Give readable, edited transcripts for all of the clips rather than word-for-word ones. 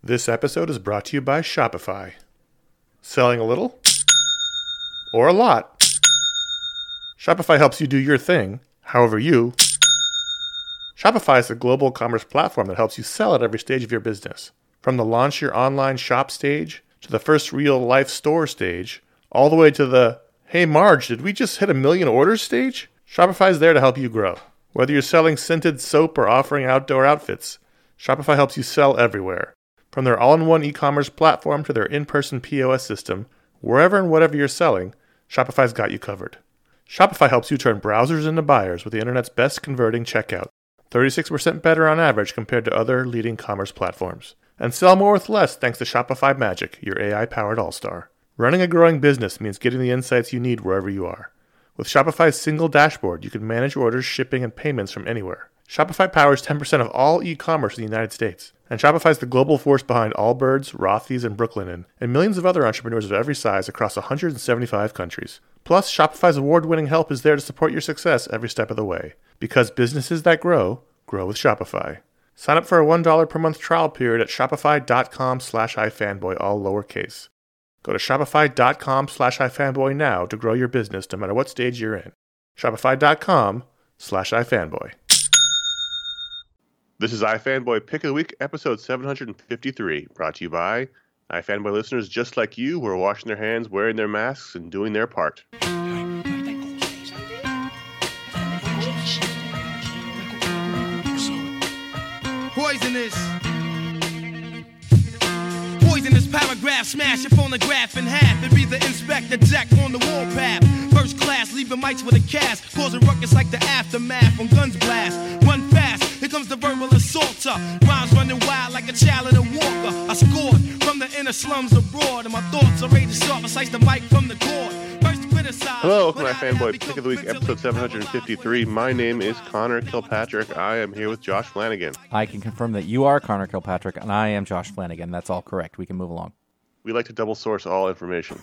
This episode is brought to you by Shopify. Selling a little? Or a lot? Shopify helps you do your thing, however you. Shopify is a global commerce platform that helps you sell at every stage of your business. From the launch your online shop stage, to the first real-life store stage, all the way to the, hey Marge, did we just hit 1 million orders stage? Shopify is there to help you grow. Whether you're selling scented soap or offering outdoor outfits, Shopify helps you sell everywhere. From their all-in-one e-commerce platform to their in-person POS system, wherever and whatever you're selling, Shopify's got you covered. Shopify helps you turn browsers into buyers with the internet's best converting checkout, 36% better on average compared to other leading commerce platforms. And sell more with less thanks to Shopify Magic, your AI-powered all-star. Running a growing business means getting the insights you need wherever you are. With Shopify's single dashboard, you can manage orders, shipping, and payments from anywhere. Shopify powers 10% of all e-commerce in the United States. And Shopify's the global force behind Allbirds, Rothy's, and Brooklinen, and millions of other entrepreneurs of every size across 175 countries. Plus, Shopify's award-winning help is there to support your success every step of the way. Because businesses that grow, grow with Shopify. Sign up for a $1 per month trial period at shopify.com/ifanboy, all lowercase. Go to shopify.com/ifanboy now to grow your business no matter what stage you're in. Shopify.com/ifanboy. This is iFanboy Pick of the Week, episode 753, brought to you by iFanboy listeners just like you who are washing their hands, wearing their masks, and doing their part. Poisonous paragraph, smash your phonograph in half and be the Inspector Jack on the warpath. First class, leaving mics with a cast, causing ruckus like the aftermath when guns blast. Run fast, here comes the verbal assaulter. Rhymes running wild like a child in a walker. I scored from the inner slums abroad, and my thoughts are ready to sharp. I slice the mic from the cord. First criticize. Hello, welcome to iFanboy Pick of the Week, episode 753. My name is Connor Kilpatrick. I am here with Josh Flanagan. I can confirm that you are Connor Kilpatrick, and I am Josh Flanagan. That's all correct. We can move along. We like to double source all information.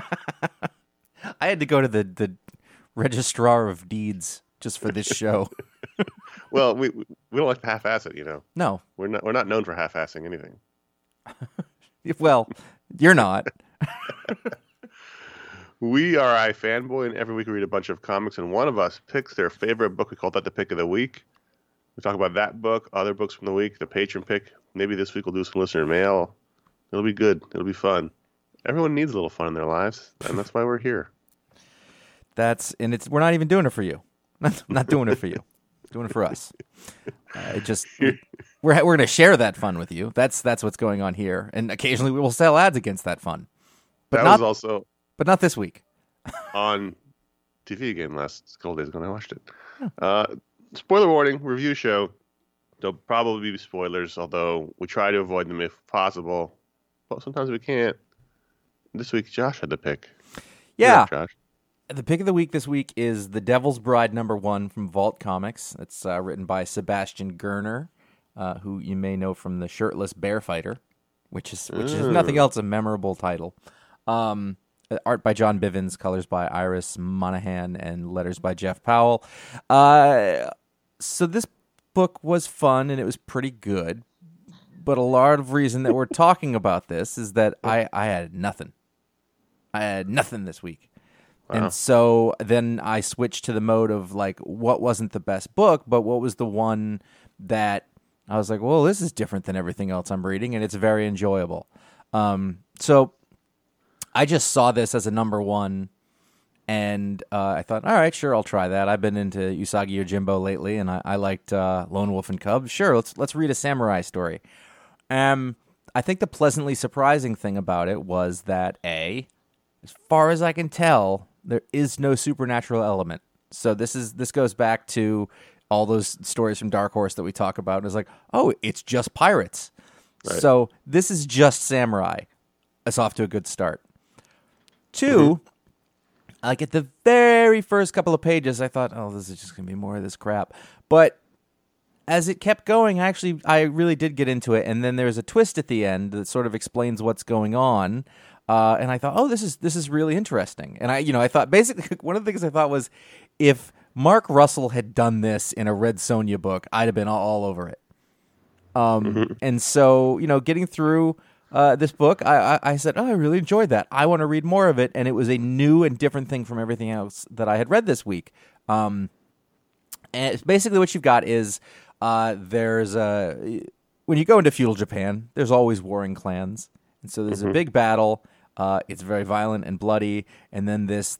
I had to go to the registrar of deeds just for this show. Well, we don't like to half-ass it, you know. No, we're not known for half-assing anything. Well, you're not. We are iFanboy, and every week we read a bunch of comics, and one of us picks their favorite book. We call that the pick of the week. We talk about that book, other books from the week, the patron pick. Maybe this week we'll do some listener mail. It'll be good. It'll be fun. Everyone needs a little fun in their lives, and that's why we're here. We're not even doing it for you. Not doing it for you. Doing it for us. We're going to share that fun with you. That's what's going on here, and occasionally we will sell ads against that fun. But was also. But not this week. On TV again last couple days ago, and I watched it. Spoiler warning, review show. There'll probably be spoilers, although we try to avoid them if possible. But sometimes we can't. This week, Josh had the pick. Yeah. Josh. The pick of the week this week is The Devil's Bride #1 from Vault Comics. It's written by Sebastian Gerner, who you may know from The Shirtless Bear Fighter, which is if nothing else a memorable title. Art by John Bivens, colors by Iris Monahan, and letters by Jeff Powell. So this book was fun, and it was pretty good. But a lot of reason that we're talking about this is that I had nothing. I had nothing this week. Wow. And so then I switched to the mode of, like, what wasn't the best book, but what was the one that I was like, well, this is different than everything else I'm reading, and it's very enjoyable. So I just saw this as a #1, and I thought, all right, sure, I'll try that. I've been into Usagi Yojimbo lately, and I liked Lone Wolf and Cub. Sure, let's read a samurai story. I think the pleasantly surprising thing about it was that, as far as I can tell, there is no supernatural element. So this goes back to all those stories from Dark Horse that we talk about, and it's like, oh, it's just pirates. Right. So this is just samurai. It's off to a good start. 2, like at the very first couple of pages, I thought, oh, this is just going to be more of this crap. But as it kept going, I really did get into it. And then there's a twist at the end that sort of explains what's going on. And I thought, oh, this is really interesting. And I thought basically one of the things I thought was if Mark Russell had done this in a Red Sonja book, I'd have been all over it. And so, getting through this book, I said, I really enjoyed that. I want to read more of it. And it was a new and different thing from everything else that I had read this week. And it's basically what you've got is there's when you go into feudal Japan, there's always warring clans. And so there's a big battle. It's very violent and bloody. And then this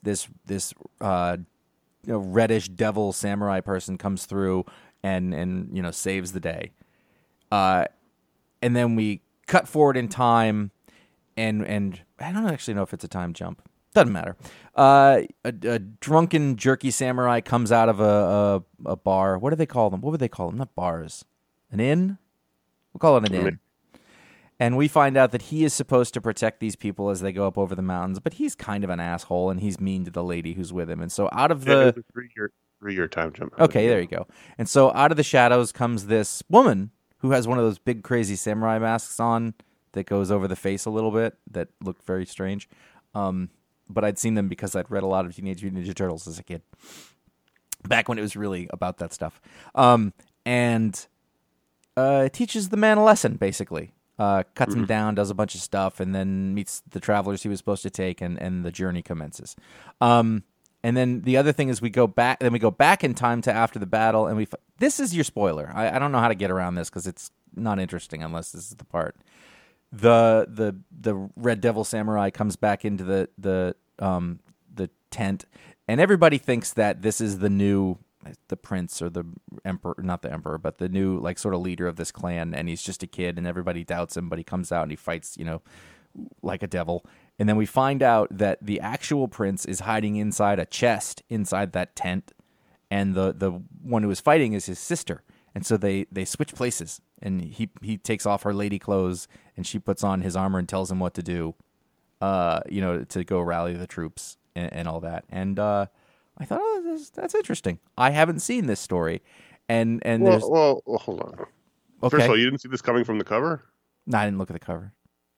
reddish devil samurai person comes through and saves the day. And then we cut forward in time, and I don't actually know if it's a time jump. Doesn't matter. A drunken, jerky samurai comes out of a bar. What do they call them? What would they call them? Not bars. An inn? We'll call it an inn. And we find out that he is supposed to protect these people as they go up over the mountains, but he's kind of an asshole, and he's mean to the lady who's with him. And so out of the... It was a three-year time jump. Okay, there you go. And so out of the shadows comes this woman who has one of those big, crazy samurai masks on that goes over the face a little bit that looked very strange. But I'd seen them because I'd read a lot of Teenage Mutant Ninja Turtles as a kid, back when it was really about that stuff. And teaches the man a lesson, basically. Cuts him down, does a bunch of stuff, and then meets the travelers he was supposed to take, and the journey commences. And then the other thing is we go back in time to after the battle, and this is your spoiler. I don't know how to get around this because it's not interesting unless this is the part. The Red Devil Samurai comes back into the tent, and everybody thinks that this is the prince or the emperor, not the emperor, but the new sort of leader of this clan, and he's just a kid, and everybody doubts him, but he comes out and he fights, like a devil. And then we find out that the actual prince is hiding inside a chest inside that tent, and the one who is fighting is his sister. And so they switch places, and he takes off her lady clothes, and she puts on his armor and tells him what to do, to go rally the troops and all that. And I thought, that's interesting. I haven't seen this story, and there's... Well, hold on. Okay. First of all, you didn't see this coming from the cover? No, I didn't look at the cover.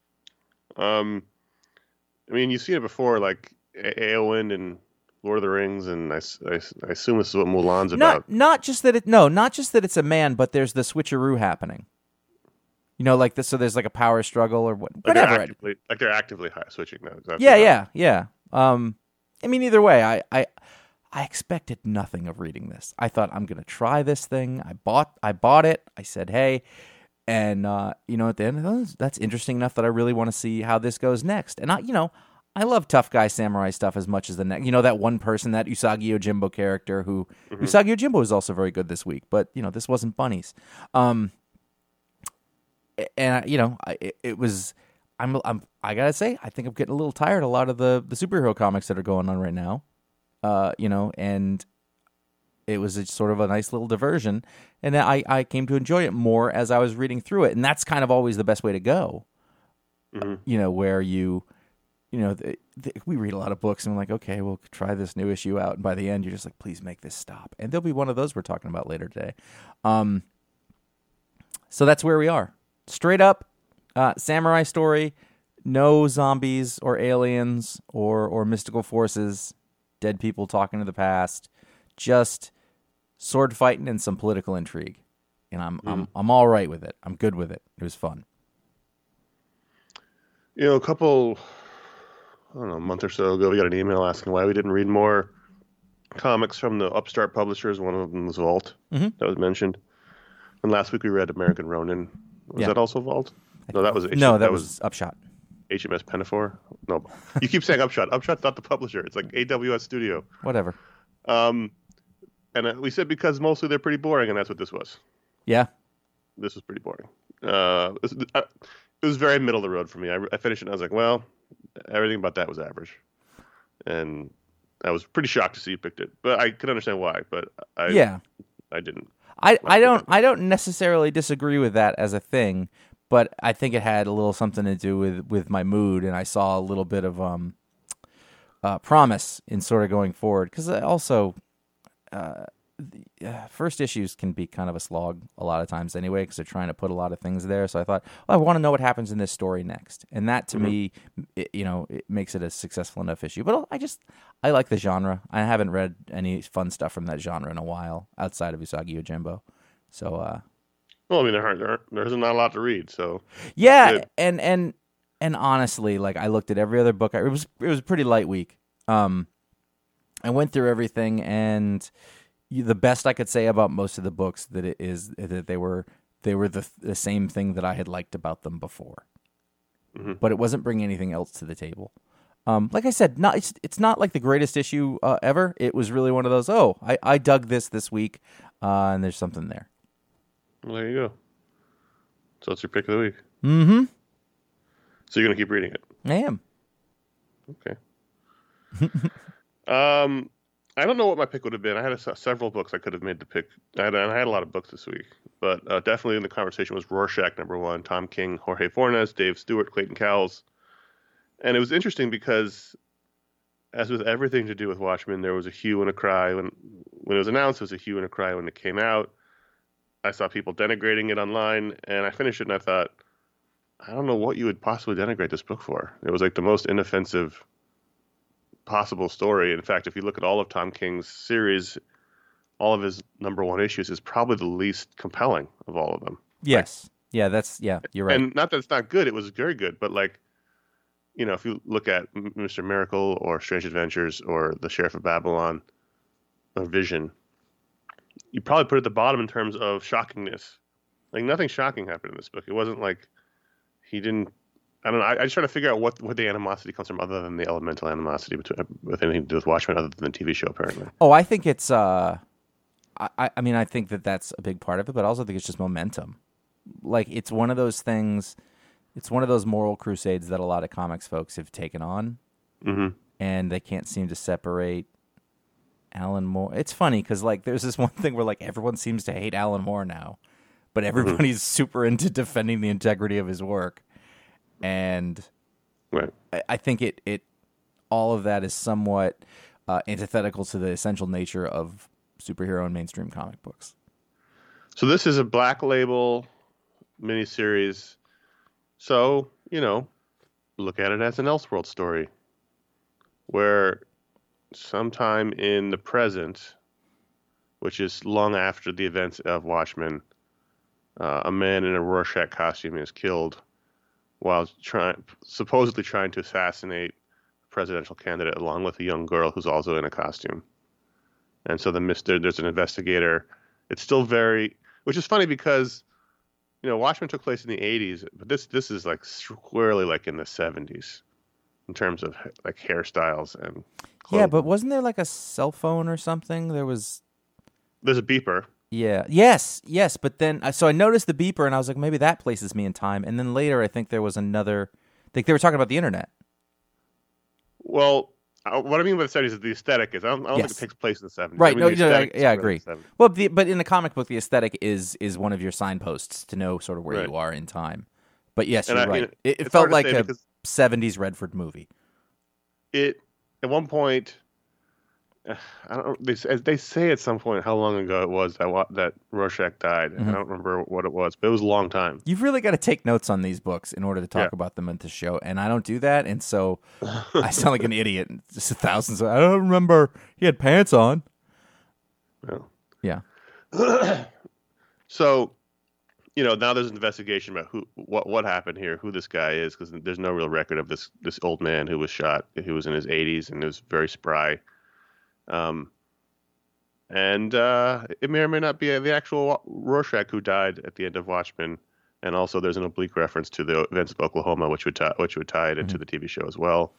I mean, you've seen it before, like Éowyn and Lord of the Rings, and I assume this is what Mulan's about. Not just that it's a man, but there's the switcheroo happening. Like this. So there's like a power struggle or whatever. They're actively switching now. Yeah. I mean, either way, I expected nothing of reading this. I thought, I'm gonna try this thing. I bought it. I said, hey. And, at the end, that's interesting enough that I really want to see how this goes next. And, I love tough guy samurai stuff as much as the next. That one person, that Usagi Yojimbo character who... Usagi Yojimbo is also very good this week, but, this wasn't bunnies. And, it was... I gotta say, I think I'm getting a little tired of a lot of the superhero comics that are going on right now. And... it was sort of a nice little diversion, and I came to enjoy it more as I was reading through it, and that's kind of always the best way to go. Where we read a lot of books, and we're like, okay, we'll try this new issue out, and by the end, you're just like, please make this stop. And there'll be one of those we're talking about later today. So that's where we are. Straight up, samurai story, no zombies or aliens or mystical forces, dead people talking to the past, just sword fighting and some political intrigue, and I'm all right with it. I'm good with it. It was fun. A month or so ago, we got an email asking why we didn't read more comics from the upstart publishers. One of them was Vault, that was mentioned. And last week we read American Ronin. Was that also Vault? No, that was that was Upshot. HMS Pinafore. No, you keep saying Upshot. Upshot's not the publisher. It's like AWS Studio. Whatever. And we said because mostly they're pretty boring, and that's what this was. Yeah. This was pretty boring. It was very middle of the road for me. I finished it, and I was like, well, everything about that was average. And I was pretty shocked to see you picked it. But I could understand why, but I didn't. I don't necessarily disagree with that as a thing, but I think it had a little something to do with my mood, and I saw a little bit of promise in sort of going forward, because also first issues can be kind of a slog a lot of times anyway, because they're trying to put a lot of things there. So I thought, well, I want to know what happens in this story next, and that to me, it makes it a successful enough issue. But I like the genre. I haven't read any fun stuff from that genre in a while outside of Usagi Yojimbo. So Well, I mean, there's not a lot to read, so Yeah, good. and honestly, like I looked at every other book. It was a pretty light week. I went through everything, and the best I could say about most of the books that they were the same thing that I had liked about them before. Mm-hmm. But it wasn't bringing anything else to the table. Like I said, it's not like the greatest issue ever. It was really one of those. Oh, I dug this week, and there's something there. Well, there you go. So it's your pick of the week. Mm-hmm. So you're gonna keep reading it. I am. Okay. I don't know what my pick would have been. I had several books I could have made the pick. I had a lot of books this week, but definitely in the conversation was Rorschach #1, Tom King, Jorge Fornes, Dave Stewart, Clayton Cowles. And it was interesting because, as with everything to do with Watchmen, there was a hue and a cry when it was announced. There was a hue and a cry when it came out. I saw people denigrating it online, and I finished it and I thought, I don't know what you would possibly denigrate this book for. It was like the most inoffensive possible story. In fact, if you look at all of Tom King's series, all of his #1 issues is probably the least compelling of all of them. Yes. You're right. And not that it's not good, it was very good, but like, you know, if you look at Mr. Miracle or Strange Adventures or The Sheriff of Babylon or Vision, you probably put it at the bottom in terms of shockingness. Like, nothing shocking happened in this book. It wasn't like he didn't. I don't know. I just try to figure out what the animosity comes from, other than the elemental animosity with anything to do with Watchmen, other than the TV show, apparently. Oh, I think it's. I mean, I think that's a big part of it, but I also think it's just momentum. Like, it's one of those things. It's one of those moral crusades that a lot of comics folks have taken on, and they can't seem to separate Alan Moore. It's funny because, like, there's this one thing where, like, everyone seems to hate Alan Moore now, but everybody's super into defending the integrity of his work, and Right. I think it all of that is somewhat antithetical to the essential nature of superhero and mainstream comic books. So this is a Black Label miniseries. So, you know, look at it as an Elseworld story, where sometime in the present, which is long after the events of Watchmen, a man in a Rorschach costume is killed while supposedly trying to assassinate a presidential candidate, along with a young girl who's also in a costume. And so there's an investigator. It's still which is funny because, you know, Watchmen took place in the 80s, but this is like squarely like in the 70s in terms of like hairstyles and clothing. Yeah, but wasn't there like a cell phone or something? There's a beeper. Yeah. Yes. But then, so I noticed the beeper, and I was like, maybe that places me in time. And then later, I think there was another. I think they were talking about the internet. Well, what I mean by the 70s is the aesthetic is. I don't think it takes place in the 70s. Right. I No. mean, the I agree. Well, but in the comic book, the aesthetic is one of your signposts to know sort of where you are in time. But yes, you're right. It felt like a 70s Redford movie. It at one point. I don't. They say at some point how long ago it was that Rorschach died. I don't remember what it was, but it was a long time. You've really got to take notes on these books in order to talk about them at the show, and I don't do that, and so I sound like an idiot. Just thousands. I don't remember. He had pants on. Well. Yeah. So, you know, now there's an investigation about what happened here, who this guy is, because there's no real record of this old man who was shot, who was in his 80s and was very spry. And it may or may not be the actual Rorschach who died at the end of Watchmen. And also, there's an oblique reference to the events of Oklahoma, which would tie it into the TV show as well.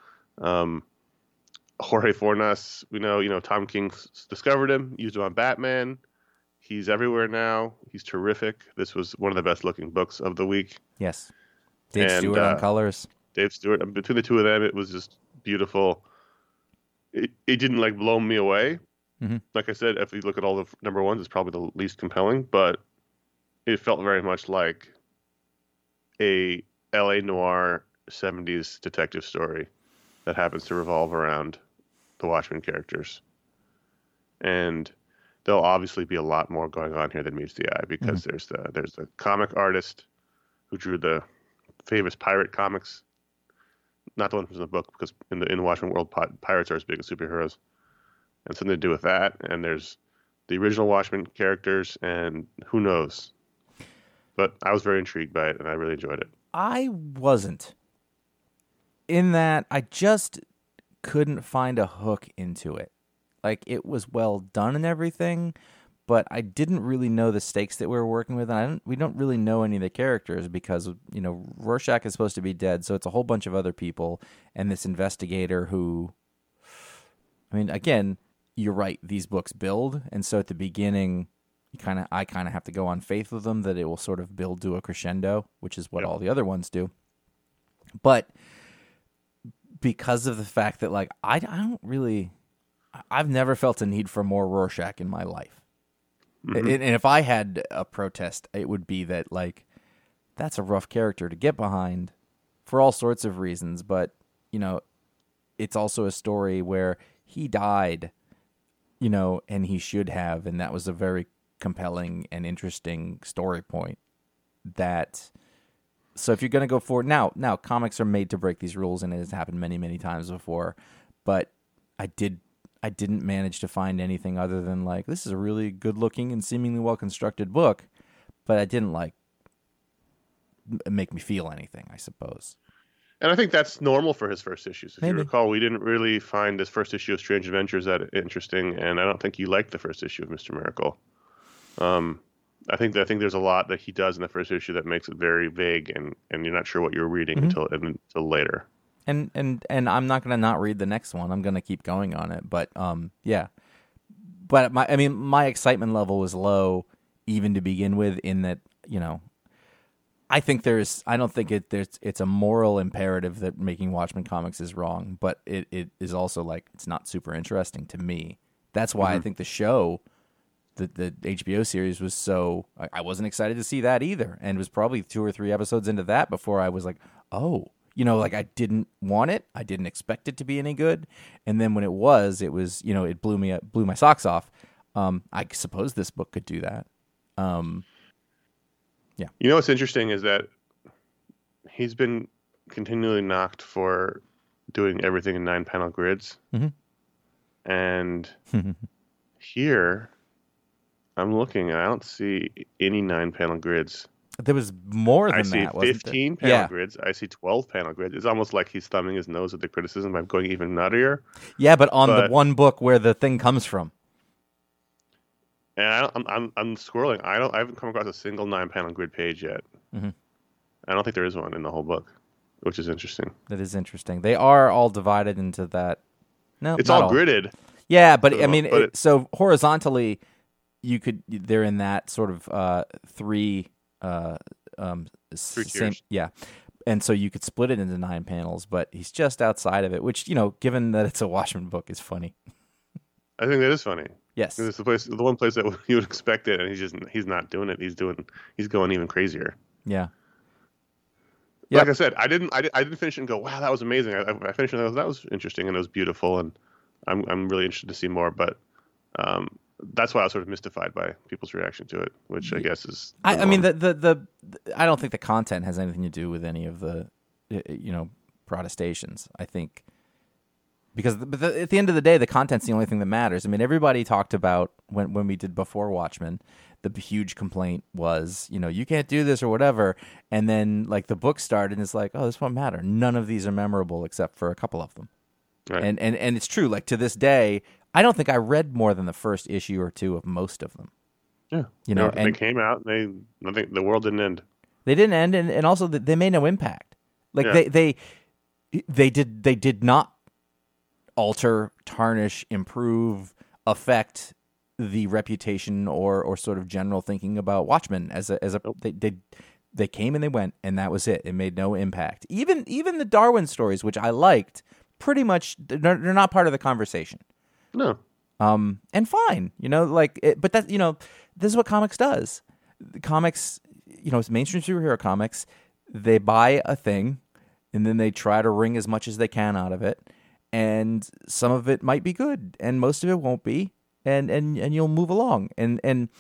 Jorge Fornes, we know, Tom King discovered him, used him on Batman. He's everywhere now. He's terrific. This was one of the best looking books of the week. Yes. Dave Stewart on colors. Dave Stewart. Between the two of them, it was just beautiful. It didn't like blow me away. Like I said, if you look at all the #1s, it's probably the least compelling, but it felt very much like a LA noir 70s detective story that happens to revolve around the Watchmen characters. And there'll obviously be a lot more going on here than meets the eye, because there's the comic artist who drew the famous pirate comics. Not the one from the book, because in the Watchmen world, pirates are as big as superheroes, and something to do with that. And there's the original Watchmen characters, and who knows? But I was very intrigued by it, and I really enjoyed it. I wasn't. In that, I just couldn't find a hook into it. Like, it was well done and everything, but I didn't really know the stakes that we were working with, and we don't really know any of the characters because, you know, Rorschach is supposed to be dead, so it's a whole bunch of other people, and this investigator who, I mean, again, you're right, these books build, and so at the beginning, I kind of have to go on faith with them that it will sort of build to a crescendo, which is what all the other ones do. But because of the fact that, like, I've never felt a need for more Rorschach in my life. Mm-hmm. And if I had a protest, it would be that, like, that's a rough character to get behind for all sorts of reasons. But, you know, it's also a story where he died, you know, and he should have. And that was a very compelling and interesting story point. So if you're going to go forward, now comics are made to break these rules, and it has happened many, many times before. But I didn't manage to find anything other than, like, this is a really good-looking and seemingly well-constructed book, but I didn't, like, make me feel anything, I suppose. And I think that's normal for his first issues. If Maybe. you recall, we didn't really find his first issue of Strange Adventures that interesting, and I don't think you liked the first issue of Mr. Miracle. I think there's a lot that he does in the first issue that makes it very vague, and you're not sure what you're reading until later. And I'm not going to not read the next one. I'm going to keep going on it. But yeah. But my excitement level was low even to begin with, in that, you know, I don't think it's a moral imperative that making Watchmen comics is wrong, but it is also, like, it's not super interesting to me. That's why I think the show, the HBO series, was so, I wasn't excited to see that either. And it was probably 2 or 3 episodes into that before I was like, oh, you know, like, I didn't want it. I didn't expect it to be any good. And then when it was, you know, it blew my socks off. I suppose this book could do that. Yeah. You know what's interesting is that he's been continually knocked for doing everything in 9-panel grids. Mm-hmm. And here, I'm looking, and I don't see any 9-panel grids. There was more than that, wasn't there? I see 15-panel grids. I see 12-panel grids. It's almost like he's thumbing his nose at the criticism by going even nuttier. Yeah, but the one book where the thing comes from. And I'm scrolling. I haven't come across a single 9-panel grid page yet. Mm-hmm. I don't think there is one in the whole book, which is interesting. That is interesting. They are all divided into that. No, it's all gridded. Yeah, but I mean, so horizontally, they're in that sort of three tiers. Yeah. And so you could split it into 9 panels, but he's just outside of it, which, you know, given that it's a Watchmen book, is funny. I think that is funny. Yes. It's the one place that you would expect it, and he's not doing it. He's going even crazier. Yeah. Like I said, I didn't finish it and go, wow, that was amazing. I finished it and that was interesting and it was beautiful, and I'm really interested to see more, but that's why I was sort of mystified by people's reaction to it, which I guess is. I mean, the I don't think the content has anything to do with any of the, you know, protestations. I think because at the end of the day, the content's the only thing that matters. I mean, everybody talked about when we did Before Watchmen, the huge complaint was, you know, you can't do this or whatever, and then, like, the book started and it's like, oh, this won't matter. None of these are memorable except for a couple of them. Right. And it's true. Like, to this day, I don't think I read more than the first issue or 2 of most of them. Yeah, you know, and they came out. I think the world didn't end. They didn't end, and also they made no impact. Like they did not alter, tarnish, improve, affect the reputation or sort of general thinking about Watchmen as a they came and they went, and that was it. It made no impact. Even the Darwin stories, which I liked, pretty much they're not part of the conversation. No. And fine, you know, like, but that, you know, this is what comics does. Comics, you know, mainstream superhero comics, they buy a thing, and then they try to wring as much as they can out of it, and some of it might be good, and most of it won't be, and you'll move along, and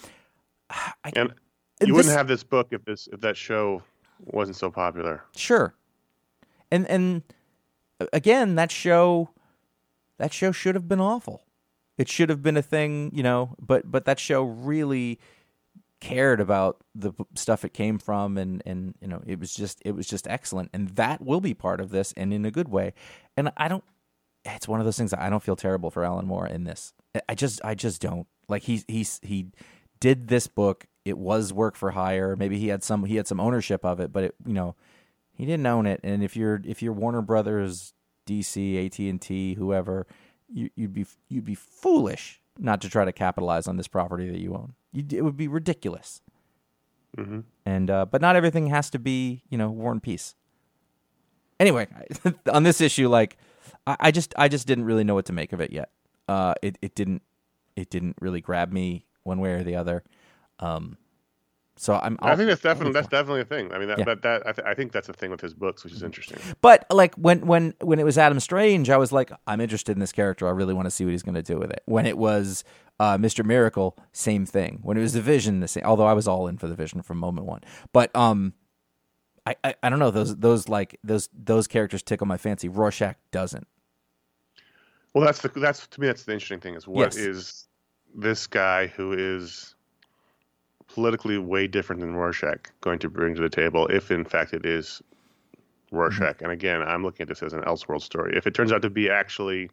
you wouldn't have this book if that show wasn't so popular. Sure, and again, that show should have been awful. It should have been a thing, you know, but that show really cared about the stuff it came from, and you know, it was just excellent, and that will be part of this, and in a good way. And it's one of those things that I don't feel terrible for Alan Moore in this. I just don't. Like, he did this book. It was work for hire. Maybe he had some ownership of it, but it, you know, he didn't own it. And if you're Warner Brothers, DC, AT&T, whoever, you'd be foolish not to try to capitalize on this property that you own. It would be ridiculous. Mm-hmm. And but not everything has to be, you know, War and Peace. Anyway, on this issue, like, I just didn't really know what to make of it yet. It didn't really grab me one way or the other. So I think that's definitely a thing. I mean, I think that's a thing with his books, which is interesting. But like when it was Adam Strange, I was like, I'm interested in this character. I really want to see what he's going to do with it. When it was Mr. Miracle, same thing. When it was the Vision, the same. Although I was all in for the Vision from moment one. But I don't know, those characters tickle my fancy. Rorschach doesn't. Well, that's to me that's the interesting thing, is what is this guy who is politically way different than Rorschach going to bring to the table, if in fact it is Rorschach. Mm-hmm. And again, I'm looking at this as an Elseworld story. If it turns out to be actually,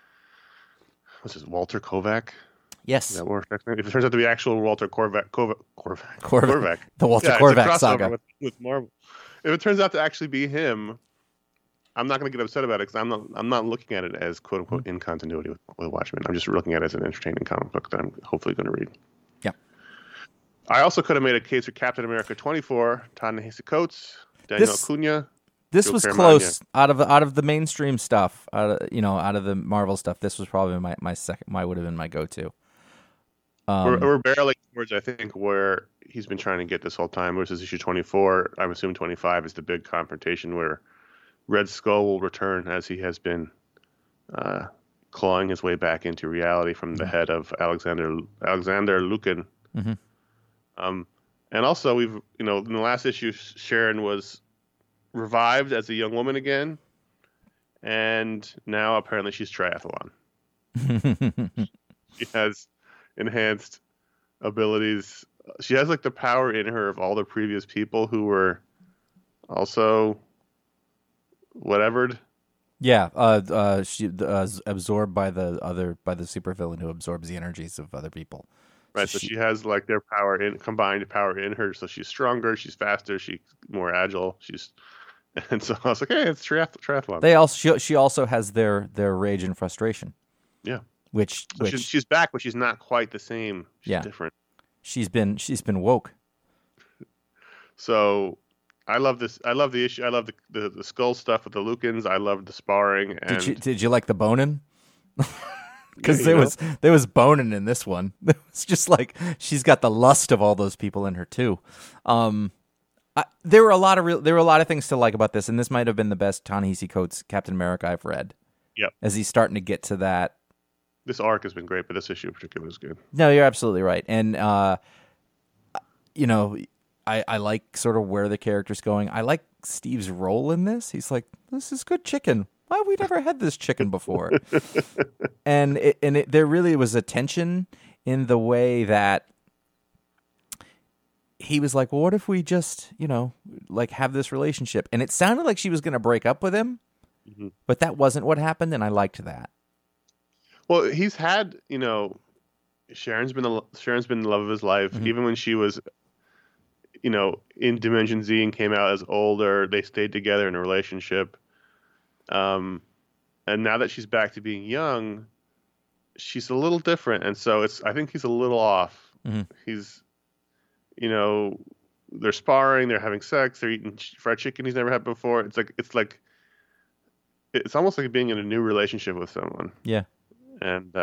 what's his, Walter Kovac? Yes. Is that Rorschach's name? If it turns out to be actual Walter Korvac. The Walter Korvac saga. With Marvel. If it turns out to actually be him, I'm not going to get upset about it, because I'm not looking at it as quote unquote in continuity with Watchmen. I'm just looking at it as an entertaining comic book that I'm hopefully going to read. Yeah. I also could have made a case for Captain America 24, Ta-Nehisi Coates, Daniel Acuna. This was close out of the mainstream stuff, out of the Marvel stuff. This was probably my would have been my go-to. We're barely towards, I think, where he's been trying to get this whole time, which is issue 24. I'm assuming 25 is the big confrontation where Red Skull will return, as he has been clawing his way back into reality from the head of Alexander Lukin. Mm-hmm. And also, we've, in the last issue, Sharon was revived as a young woman again, and now apparently she's triathlon. She has enhanced abilities. She has like the power in her of all the previous people who were also whatevered. Yeah, she absorbed by the supervillain who absorbs the energies of other people. Right, so she has like their combined power in her, so she's stronger, she's faster, she's more agile, and so I was like, hey, it's triathlon. She also has their rage and frustration. Yeah, which she's back, but she's not quite the same. She's different. She's been woke. So I love this. I love the issue. I love the skull stuff with the Lukins. I love the sparring. And did you like the boning? Because there was boning in this one. It's just like she's got the lust of all those people in her too. There were a lot of things to like about this, and this might have been the best Ta-Nehisi Coates Captain America I've read. Yep. As he's starting to get to that. This arc has been great, but this issue in particular is good. No, you're absolutely right, and I like sort of where the character's going. I like Steve's role in this. He's like, this is good chicken. Why have we never had this chicken before? and there really was a tension in the way that he was like, well, what if we just, like have this relationship? And it sounded like she was going to break up with him, mm-hmm. but that wasn't what happened, and I liked that. Well, he's had, Sharon's been the love of his life, mm-hmm. even when she was, in Dimension Z and came out as older. They stayed together in a relationship. And now that she's back to being young, she's a little different. And so I think he's a little off. Mm-hmm. He's, they're sparring, they're having sex, they're eating fried chicken he's never had before. It's almost like being in a new relationship with someone. Yeah. And,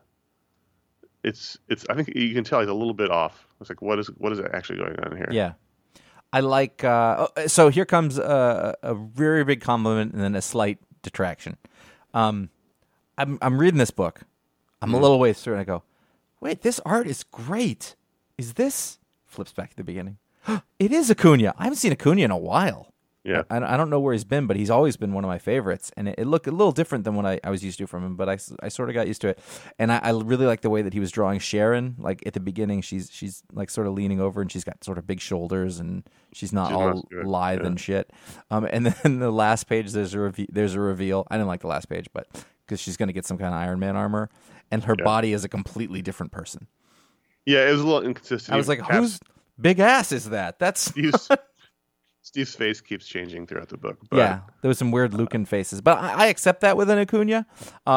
I think you can tell he's a little bit off. It's like, what is actually going on here? Yeah. I like, so here comes a very big compliment and then a slight detraction. I'm reading this book. I'm a little ways through and I go, wait, this art is great. Is this, flips back to the beginning. It is Acuna. I haven't seen Acuna in a while. Yeah. I don't know where he's been, but he's always been one of my favorites. And it looked a little different than what I was used to from him, but I sort of got used to it. And I really like the way that he was drawing Sharon. Like at the beginning, she's like sort of leaning over, and she's got sort of big shoulders, and she's not all lithe and shit. And then the last page, there's a reveal. I didn't like the last page, but because she's going to get some kind of Iron Man armor, and her body is a completely different person. Yeah, it was a little inconsistent. I was like, whose big ass is that? That's Steve's face keeps changing throughout the book. But, yeah, there was some weird Lucan faces, but I accept that with an Acuna.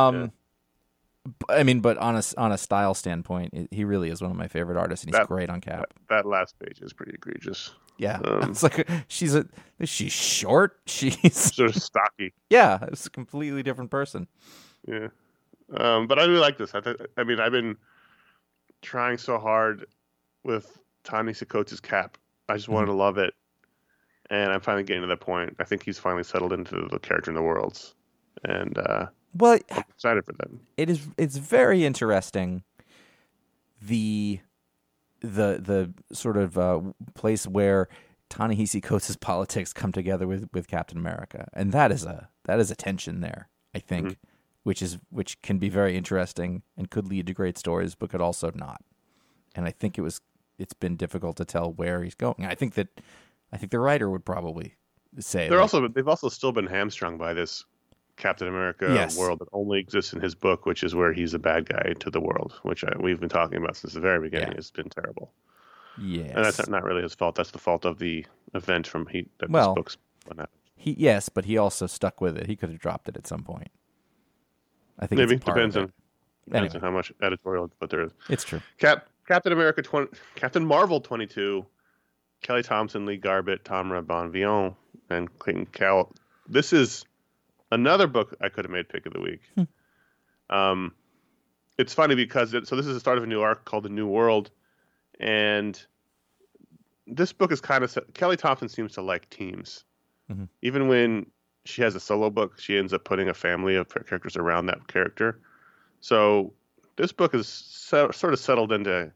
I mean, but on a style standpoint, he really is one of my favorite artists, and he's great on Cap. That last page is pretty egregious. Yeah, it's like she's short, she's sort of stocky. Yeah, it's a completely different person. Yeah, but I really like this. I mean, I've been trying so hard with Ta-Nehisi Coates' Cap. I just wanted to love it. And I'm finally getting to that point. I think he's finally settled into the character in the worlds, and I'm excited for them. It's very interesting. The sort of place where Ta-Nehisi Coates' politics come together with Captain America, and that is a tension there. I think, which can be very interesting and could lead to great stories, but could also not. And I think it's been difficult to tell where he's going. I think the writer would probably say they've also still been hamstrung by this Captain America world that only exists in his book, which is where he's a bad guy to the world, which we've been talking about since the very beginning. It's been terrible. Yes. And that's not really his fault. That's the fault of the event this book's what happened. But he also stuck with it. He could have dropped it at some point. I think maybe it's depends on how much editorial input there is. It's true. Captain America Captain Marvel 22. Kelly Thompson, Lee Garbett, Tamara Bonvillain, and Clayton Cowell. This is another book I could have made pick of the week. It's funny because this is the start of a new arc called The New World, and this book is kind of Kelly Thompson seems to like teams. Even when she has a solo book, she ends up putting a family of characters around that character. So this book is sort of settled into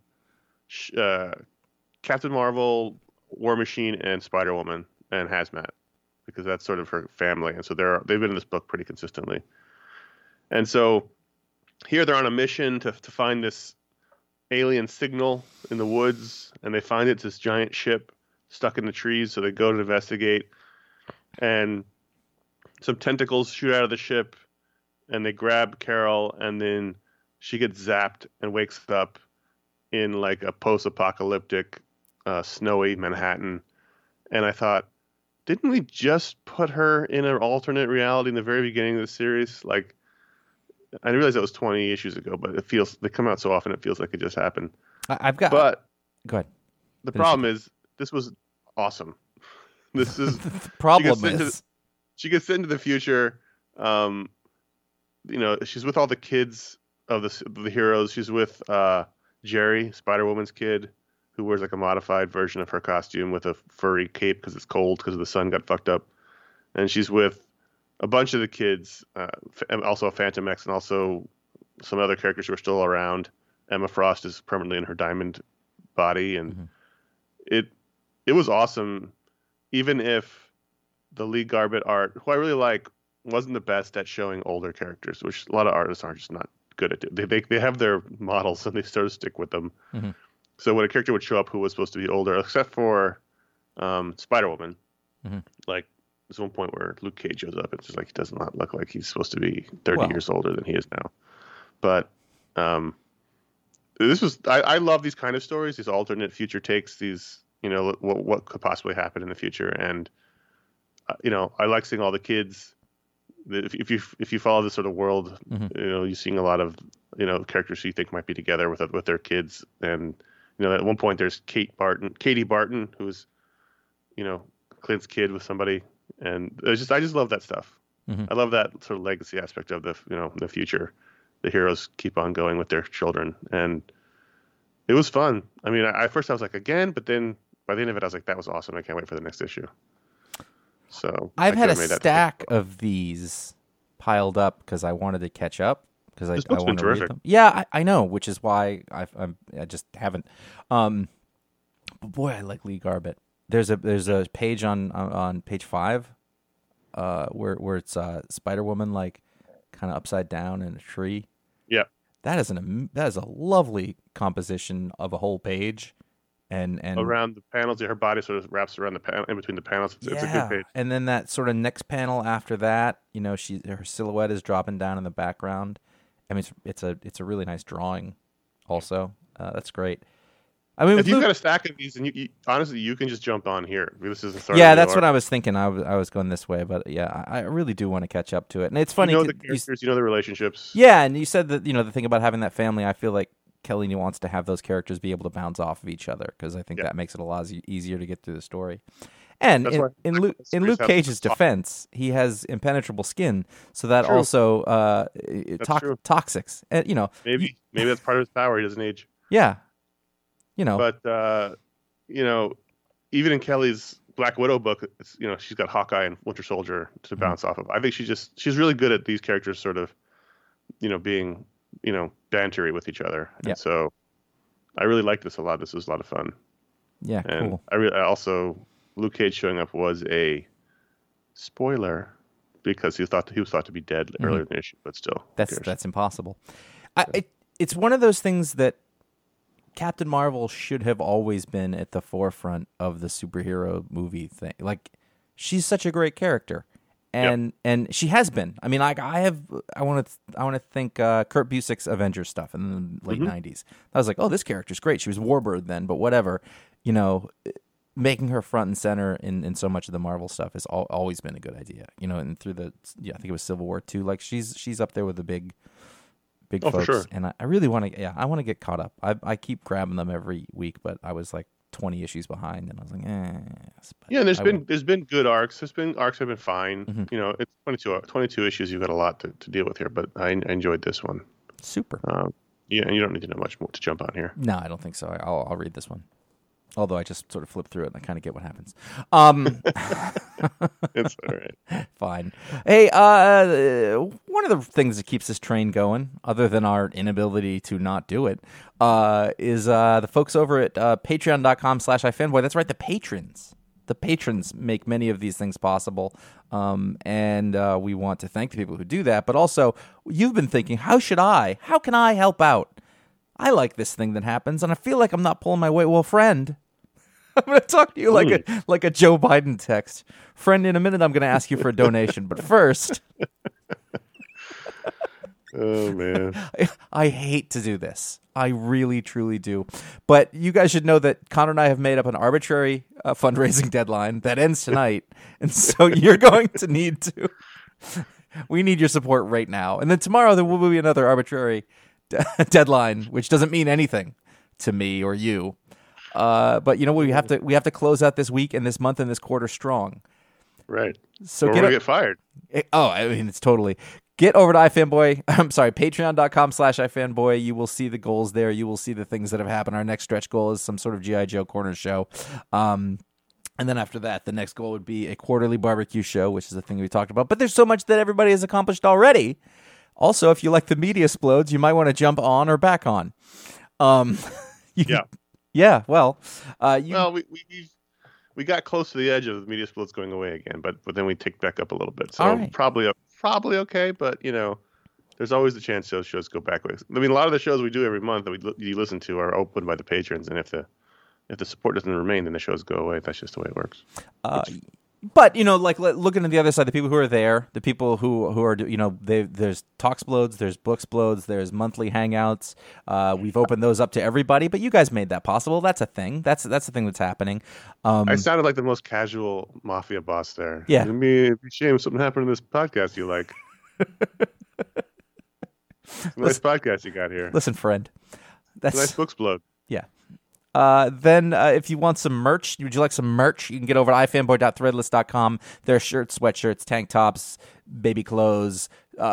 Captain Marvel, War Machine, and Spider-Woman, and Hazmat, because that's sort of her family, and so they've been in this book pretty consistently. And so here they're on a mission to find this alien signal in the woods, and they find it's this giant ship stuck in the trees, so they go to investigate, and some tentacles shoot out of the ship, and they grab Carol, and then she gets zapped and wakes up in like a post-apocalyptic snowy Manhattan. And I thought, didn't we just put her in an alternate reality in the very beginning of the series? Like, I realized that was 20 issues ago, but they come out so often it feels like it just happened. Go ahead. The problem is this was awesome. This is the problem she gets into the future. She's with all the kids of the heroes. She's with Jerry, Spider-Woman's kid, who wears like a modified version of her costume with a furry cape because it's cold because the sun got fucked up. And she's with a bunch of the kids, also a Phantom X, and also some other characters who are still around. Emma Frost is permanently in her diamond body, and it was awesome, even if the Lee Garbett art, who I really like, wasn't the best at showing older characters, which a lot of artists are just not good at doing. They have their models and they sort of stick with them. So when a character would show up who was supposed to be older, except for Spider-Woman, like there's one point where Luke Cage shows up, it's just like he does not look like he's supposed to be 30 years older than he is now. But I love these kind of stories, these alternate future takes, these, what could possibly happen in the future. And, I like seeing all the kids. If you follow this sort of world, you're seeing a lot of, characters who you think might be together with their kids. And, at one point there's Katie Barton, who's, Clint's kid with somebody. And I just love that stuff. I love that sort of legacy aspect of the future. The heroes keep on going with their children, and it was fun. I mean, at first I was like, again, but then by the end of it, I was like, that was awesome. I can't wait for the next issue. So I've had a stack of these piled up because I wanted to catch up because I want to read them. Yeah, I know, which is why I just haven't. But boy, I like Lee Garbett. There's a page on page 5, where it's Spider Woman like kind of upside down in a tree. Yeah. That is a lovely composition of a whole page, and around the panels, her body sort of wraps around the panel in between the panels. It's a good page. And then that sort of next panel after that, her silhouette is dropping down in the background. I mean, it's a really nice drawing. Also, that's great. I mean, if you've got a stack of these, and you honestly, you can just jump on here. This is the start. Yeah, that's what I was thinking. I was going this way, but yeah, I really do want to catch up to it. And it's funny, you know the characters, you know the relationships. Yeah, and you said that the thing about having that family. I feel like Kelly wants to have those characters be able to bounce off of each other because I think that makes it a lot easier to get through the story. And in Luke Cage's defense, he has impenetrable skin, so that also toxics. And maybe that's part of his power. He doesn't age. Yeah. But even in Kelly's Black Widow book, she's got Hawkeye and Winter Soldier to bounce off of. I think she's really good at these characters sort of, being, bantery with each other. And so I really like this a lot. This was a lot of fun. Yeah, and cool. I also Luke Cage showing up was a spoiler because he was thought to be dead earlier in the issue, but still. That's impossible. It's one of those things that Captain Marvel should have always been at the forefront of the superhero movie thing. Like, she's such a great character, and she has been. I mean, I want to think Kurt Busiek's Avengers stuff in the late '90s. I was like, oh, this character's great. She was Warbird then, but whatever. Making her front and center in so much of the Marvel stuff has always been a good idea. And through I think it was Civil War II. Like, she's up there with the big folks, for sure. And I really want to. I want to get caught up. I keep grabbing them every week, but I was like 20 issues behind, and I was like, Yeah, and there's been good arcs. There's been arcs have been fine. It's 22 issues. You've got a lot to deal with here, but I enjoyed this one. Super. Yeah, and you don't need to know much more to jump on here. No, I don't think so. I'll read this one. Although I just sort of flip through it and I kind of get what happens. It's all right. Fine. Hey, one of the things that keeps this train going, other than our inability to not do it, is the folks over at patreon.com/ifanboy. That's right, the patrons. The patrons make many of these things possible, and we want to thank the people who do that. But also, you've been thinking, how can I help out? I like this thing that happens, and I feel like I'm not pulling my weight. Well, friend, I'm going to talk to you like a Joe Biden text. Friend, in a minute, I'm going to ask you for a donation. But first... Oh, man. I hate to do this. I really, truly do. But you guys should know that Connor and I have made up an arbitrary fundraising deadline that ends tonight. And so you're going to need to... We need your support right now. And then tomorrow there will be another arbitrary deadline, which doesn't mean anything to me or you. But we have to close out this week and this month and this quarter strong. Right. So we're gonna get fired. It's totally. Get over to iFanboy. I'm sorry, patreon.com/ifanboy. You will see the goals there. You will see the things that have happened. Our next stretch goal is some sort of G.I. Joe corner show. And then after that, the next goal would be a quarterly barbecue show, which is the thing we talked about. But there's so much that everybody has accomplished already. Also, if you like the media explodes, you might want to jump on or back on. Yeah. Well, we got close to the edge of the media splits going away again, but then we ticked back up a little bit. So right. probably okay, but there's always the chance those shows go backwards. I mean, a lot of the shows we do every month that you listen to are opened by the patrons, and if the support doesn't remain, then the shows go away. That's just the way it works. But like looking at the other side, the people who are there, the people who are there's Talksplodes, there's Booksplodes, there's monthly hangouts. We've opened those up to everybody, but you guys made that possible. That's a thing. That's the thing that's happening. I sounded like the most casual mafia boss there. Yeah, it'd be a shame if something happened in this podcast you like. Nice podcast you got here. Listen, friend, that's nice Booksplode. Yeah. Then if you want some merch, would you like some merch? You can get over to ifanboy.threadless.com. There are shirts, sweatshirts, tank tops, baby clothes,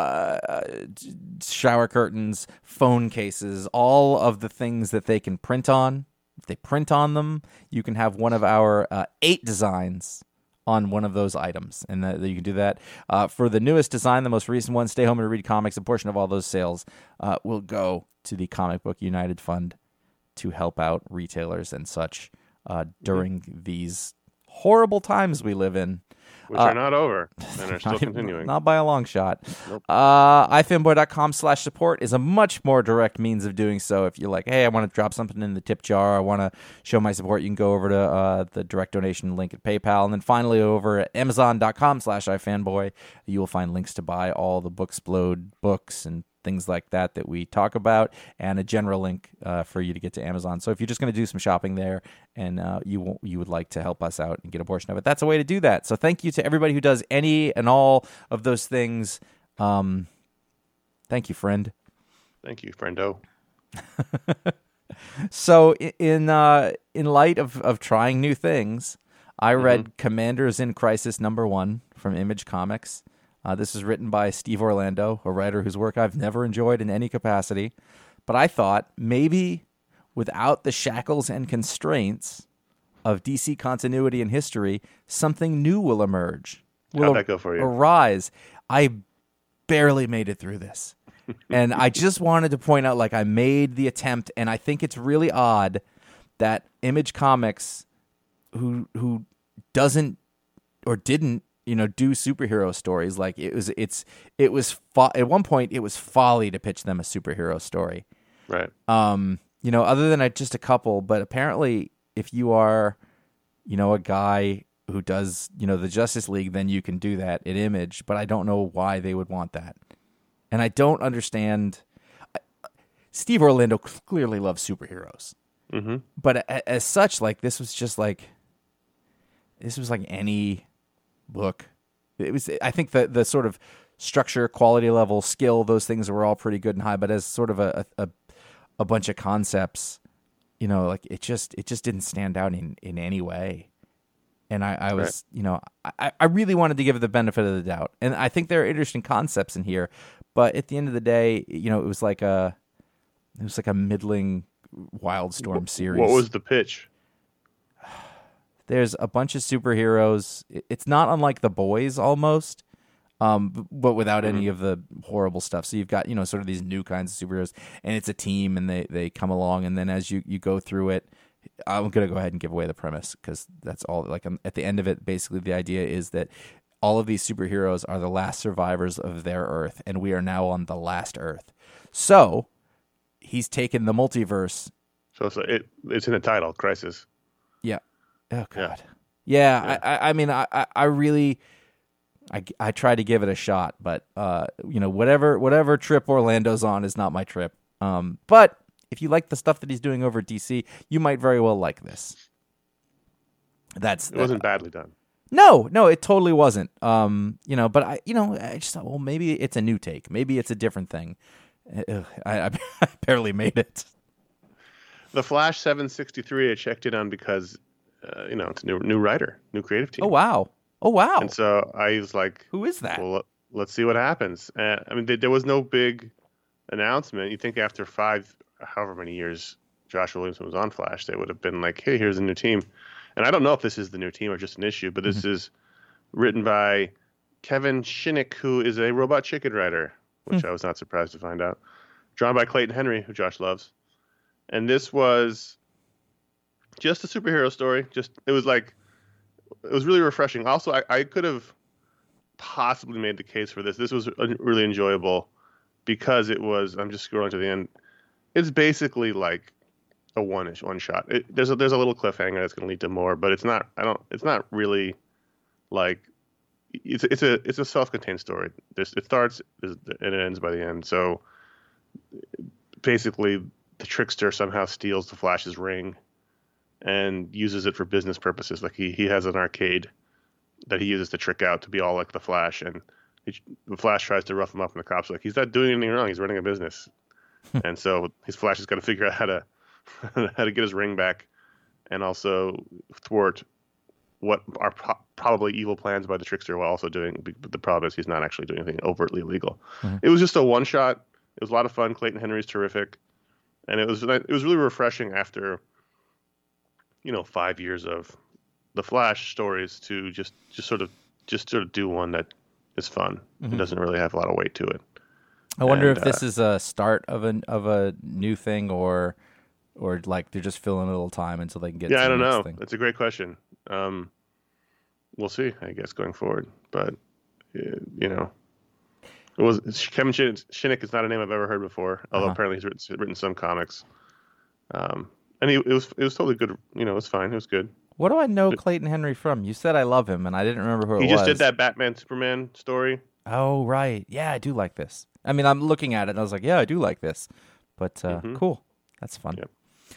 shower curtains, phone cases, all of the things that they can print on. If they print on them, you can have one of our 8 designs on one of those items, and you can do that. For the newest design, the most recent one, Stay Home and Read Comics, a portion of all those sales will go to the Comic Book United Fund to help out retailers and such during these horrible times we live in. Which are not over and are still continuing. Not by a long shot. Nope. ifanboy.com/support is a much more direct means of doing so. If you're like, hey, I want to drop something in the tip jar, I want to show my support, you can go over to the direct donation link at PayPal. And then finally over at amazon.com/ifanboy, you will find links to buy all the Booksplode books and things like that we talk about, and a general link for you to get to Amazon. So if you're just going to do some shopping there and you would like to help us out and get a portion of it, that's a way to do that. So thank you to everybody who does any and all of those things. Thank you, friend. Thank you, friendo. So in light of trying new things, I read Commanders in Crisis #1 from Image Comics. This is written by Steve Orlando, a writer whose work I've never enjoyed in any capacity. But I thought maybe without the shackles and constraints of DC continuity and history, something new will emerge. How'd that go for you? Arise. I barely made it through this. And I just wanted to point out, like, I made the attempt, and I think it's really odd that Image Comics, who doesn't or didn't, do superhero stories. Like at one point it was folly to pitch them a superhero story. Right. Other than just a couple, but apparently if you are, a guy who does, the Justice League, then you can do that at Image, but I don't know why they would want that. And I don't understand. Steve Orlando clearly loves superheroes. Mm-hmm. But as such, like, this was like any book. It was, I think the sort of structure, quality level, skill, those things were all pretty good and high, but as sort of a bunch of concepts, like it just didn't stand out in any way. And I was, I really wanted to give it the benefit of the doubt. And I think there are interesting concepts in here, but at the end of the day, it was like a middling Wildstorm series. What was the pitch? There's a bunch of superheroes. It's not unlike The Boys almost, but without any of the horrible stuff. So you've got, sort of these new kinds of superheroes, and it's a team, and they come along, and then as you go through it, I'm going to go ahead and give away the premise because that's all. Like, at the end of it, basically the idea is that all of these superheroes are the last survivors of their Earth, and we are now on the last Earth. So he's taken the multiverse. So it's in the title, Crisis. Yeah. Oh God. Yeah. I mean, I really, I try to give it a shot, but whatever trip Orlando's on is not my trip. But if you like the stuff that he's doing over at DC, you might very well like this. It wasn't badly done. No, it totally wasn't. But I just thought, well, maybe it's a new take. Maybe it's a different thing. I barely made it. The Flash 763 I checked in on because, it's a new writer, new creative team. Oh, wow. And so I was like, who is that? Well, let's see what happens. There was no big announcement. You think after however many years Joshua Williamson was on Flash, they would have been like, hey, here's a new team. And I don't know if this is the new team or just an issue, but this is written by Kevin Shinnick, who is a Robot Chicken writer, which I was not surprised to find out. Drawn by Clayton Henry, who Josh loves. And this was just a superhero story. It was really refreshing. Also, I could have possibly made the case for this. This was really enjoyable because it was, I'm just scrolling to the end. It's basically like a one shot. There's a little cliffhanger that's going to lead to more, but it's not really like, it's a self-contained story. It starts and it ends by the end. So basically the trickster somehow steals the Flash's ring and uses it for business purposes. Like he has an arcade that he uses to trick out to be all like the Flash, and the Flash tries to rough him up, and the cops are like, he's not doing anything wrong. He's running a business. And so his Flash has got to figure out how to get his ring back and also thwart what are probably evil plans by the trickster while also doing, but the problem is he's not actually doing anything overtly illegal. Mm-hmm. It was just a one shot. It was a lot of fun. Clayton Henry's terrific. And it was really refreshing after, 5 years of the Flash stories to just sort of do one that is fun. Mm-hmm. It doesn't really have a lot of weight to it. I wonder if this is a start of a new thing or like they're just filling a little time until they can get to I don't the next know. thing. That's a great question. we'll see, I guess, going forward. But you know, it was Kevin Shinnick is not a name I've ever heard before. Although apparently he's written some comics. And it was totally good. You know, it was fine. It was good. What do I know Clayton Henry from? You said I love him, and I didn't remember who it was. He just did that Batman Superman story. Oh, right. Yeah, I do like this. I mean, I'm looking at it, and I was like, yeah, I do like this. But cool. That's fun. Yep.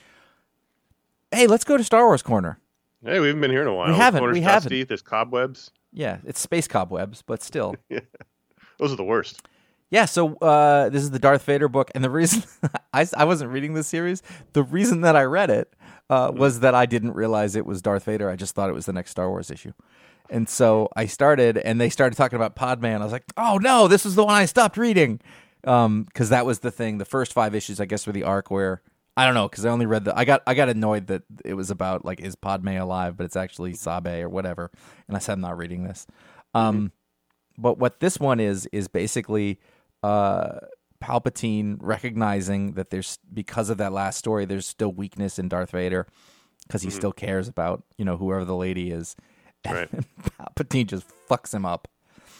Hey, let's go to Star Wars Corner. Hey, we haven't been here in a while. We haven't. Corner's dusty, there's cobwebs. Yeah, it's space cobwebs, but still. Yeah. Those are the worst. Yeah, so this is the Darth Vader book, and the reason I wasn't reading this series, the reason that I read it was that I didn't realize it was Darth Vader. I just thought it was the next Star Wars issue. And so I started, and they started talking about Padme, and I was like, oh no, this is the one I stopped reading. Because that was the thing. The first 5 issues, I guess, were the arc where, I don't know, because I only read I got annoyed that it was about, like, is Padme alive, but it's actually Sabe or whatever. And I said, I'm not reading this. But what this one is basically Palpatine recognizing that there's, because of that last story, there's still weakness in Darth Vader because he still cares about, you know, whoever the lady is. Right. And Palpatine just fucks him up.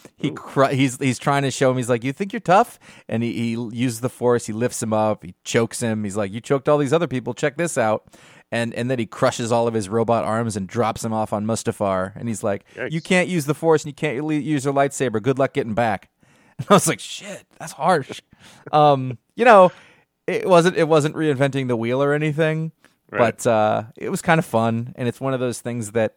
He's trying to show him, he's like, you think you're tough? And he uses the Force, he lifts him up, he chokes him. He's like, you choked all these other people, check this out. And then he crushes all of his robot arms and drops him off on Mustafar. And he's like, Yikes. You can't use the Force and you can't use your lightsaber. Good luck getting back. And I was like, shit, that's harsh. You know, it wasn't reinventing the wheel or anything, Right. but it was kind of fun. And it's one of those things that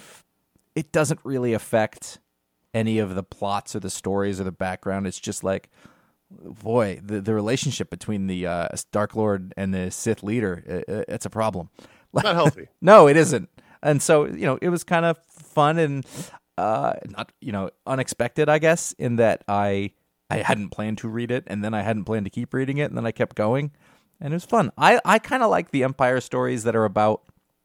it doesn't really affect any of the plots or the stories or the background. It's just like, boy, the relationship between the Dark Lord and the Sith leader, it's a problem. Not healthy. No, it isn't. And so, you know, it was kind of fun and not, you know, unexpected, I guess, in that I hadn't planned to read it, and then I hadn't planned to keep reading it, and then I kept going, and it was fun. I kind of like the Empire stories that are about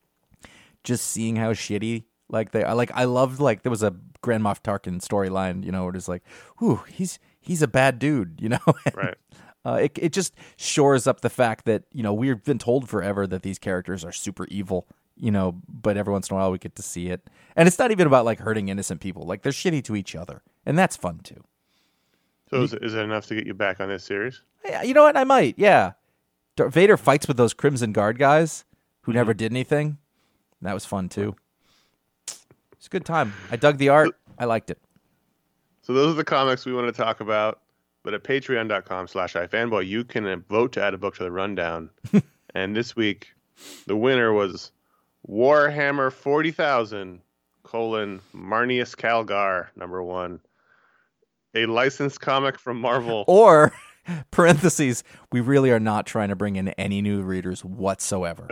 just seeing how shitty, like, they are. Like, I loved, like, there was a Grand Moff Tarkin storyline, you know, where it's like, whew, he's a bad dude, you know? Right. It just shores up the fact that, you know, we've been told forever that these characters are super evil, you know, but every once in a while we get to see it. And it's not even about, like, hurting innocent people. Like, they're shitty to each other, and that's fun, too. So is it enough to get you back on this series? Yeah, you know what? I might, yeah. Vader fights with those Crimson Guard guys who never did anything. That was fun, too. It's a good time. I dug the art. I liked it. So those are the comics we want to talk about. But at patreon.com/ifanboy, you can vote to add a book to the rundown. And this week, the winner was Warhammer 40,000, Marnius Calgar, #1. A licensed comic from Marvel. Or, parentheses, we really are not trying to bring in any new readers whatsoever.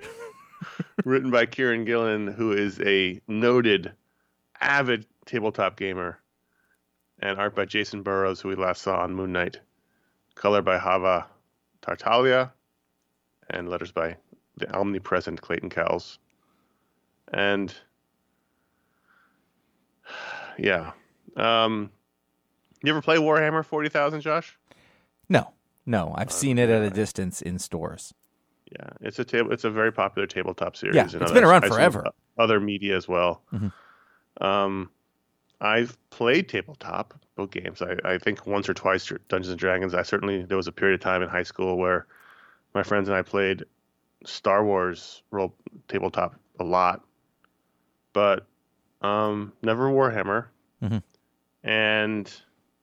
Written by Kieran Gillen, who is a noted, avid tabletop gamer. And art by Jason Burrows, who we last saw on Moon Knight. Color by Hava Tartaglia. And letters by the omnipresent Clayton Cowles. And, yeah. You ever play Warhammer 40,000, Josh? No. I've seen it at a distance in stores. Yeah, it's a very popular tabletop series. Yeah, it's been around forever. Other media as well. Mm-hmm. I've played tabletop book games. I think once or twice Dungeons and Dragons. There was a period of time in high school where my friends and I played Star Wars tabletop a lot, but never Warhammer. Mm-hmm. And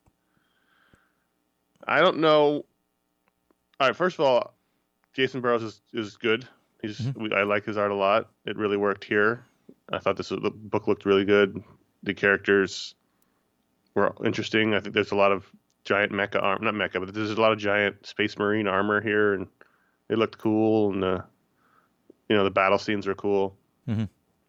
I don't know. All right, first of all, Jason Burrows is good. I like his art a lot. It really worked here. I thought the book looked really good. The characters were interesting. I think there's a lot of giant not mecha, but there's a lot of giant Space Marine armor here, and they looked cool. And the battle scenes were cool. Mm-hmm.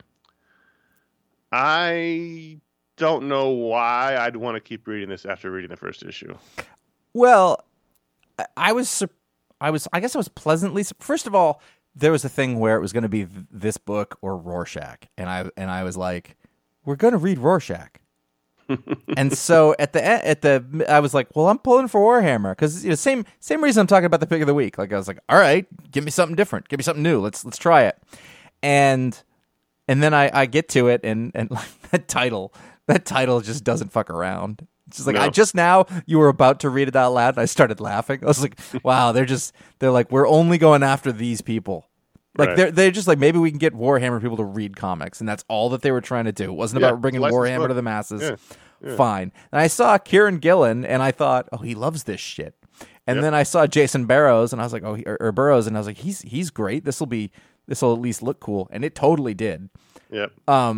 I don't know why I'd want to keep reading this after reading the first issue. Well, I guess I was pleasantly. First of all, there was a thing where it was going to be this book or Rorschach, and I was like, we're going to read Rorschach. And so at the I was like, well, I'm pulling for Warhammer because same reason I'm talking about the pick of the week. Like I was like, all right, give me something different, give me something new. Let's try it. And And then I get to it, and like that title just doesn't fuck around. It's just like, No. I just now, you were about to read it out loud, and I started laughing. I was like, wow, they're like, we're only going after these people. Like, Right. they're just like, maybe we can get Warhammer people to read comics, and that's all that they were trying to do. It wasn't Yeah, about bringing licensed Warhammer book. to the masses. Yeah. Fine. And I saw Kieran Gillen, and I thought, oh, he loves this shit. And Yep. then I saw Jason Burrows, and I was like, or Burrows, and I was like, he's great. This will at least look cool, and it totally did. Yep.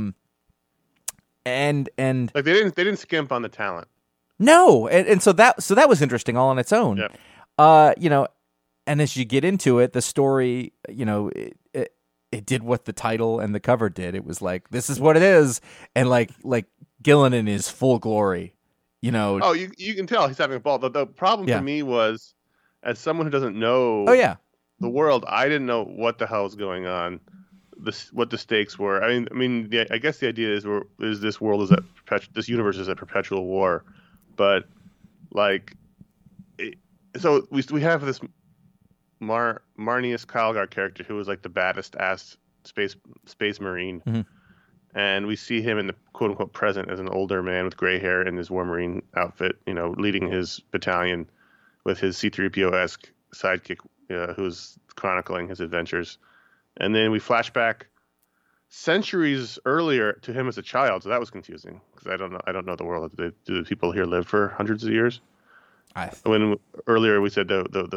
And Like they didn't skimp on the talent. no, and so that was interesting all on its own. Yep. You know, and as you get into it, the story, you know, it did what the title and the cover did. It was like, this is what it is, and like Gillen in his full glory, you know. Oh, you can tell he's having a ball. The problem Yeah. for me was, as someone who doesn't know Oh yeah, the world, I didn't know what the hell was going on, what the stakes were. I mean, I guess the idea is this world is this universe is at perpetual war, but like, so we have this Marnius Kylgar character who was like the baddest ass space marine, Mhm. and we see him in the quote unquote present as an older man with gray hair in his War Marine outfit, you know, leading his battalion with his C-3PO-esque sidekick, who's chronicling his adventures. And then we flash back centuries earlier to him as a child, so that was confusing because I don't know the world. Do the people here live for hundreds of years? When earlier we said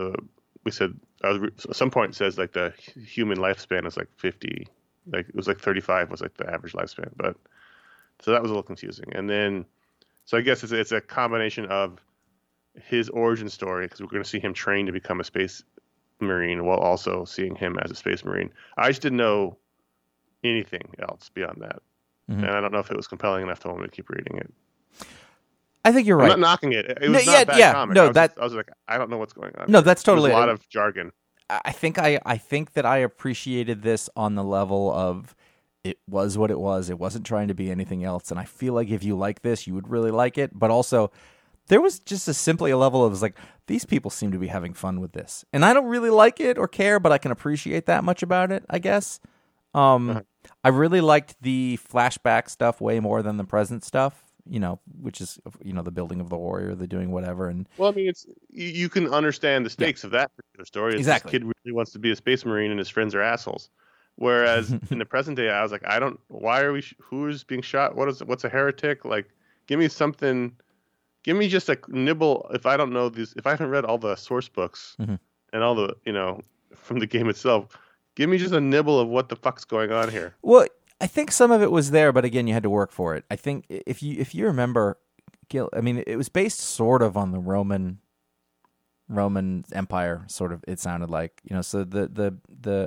at some point it says like the human lifespan is like 50, like it was like 35 was like the average lifespan, but so that was a little confusing. And then so I guess it's a combination of his origin story, because we're going to see him train to become a space marine while also seeing him as a space marine. I just didn't know anything else beyond that, and I don't know if it was compelling enough to want me to keep reading it. I think you're I'm right. not knocking it. It No, was not yeah, a bad yeah. comic. No, I was like, I don't know what's going on. No, here. that's totally There's a lot it. of jargon. I think that I appreciated this on the level of it was what it was. It wasn't trying to be anything else, and I feel like if you like this, you would really like it. But also, there was just simply a level of like, these people seem to be having fun with this, and I don't really like it or care, but I can appreciate that much about it, I guess. I really liked the flashback stuff way more than the present stuff. You know, which is, you know, the building of the warrior, the doing whatever, and Well, I mean, it's you can understand the stakes of that particular story. It's Exactly. This kid really wants to be a space marine, and his friends are assholes. Whereas in the present day, I was like, why are we? Who is being shot? What's a heretic? Like, give me something. Give me just a nibble. If I don't know these, if I haven't read all the source books and all the, you know, from the game itself, give me just a nibble of what the fuck's going on here. well, I think some of it was there, but again, you had to work for it. I think if you remember, Gil, I mean, it was based sort of on the Roman Empire, sort of. It sounded like, you know, so the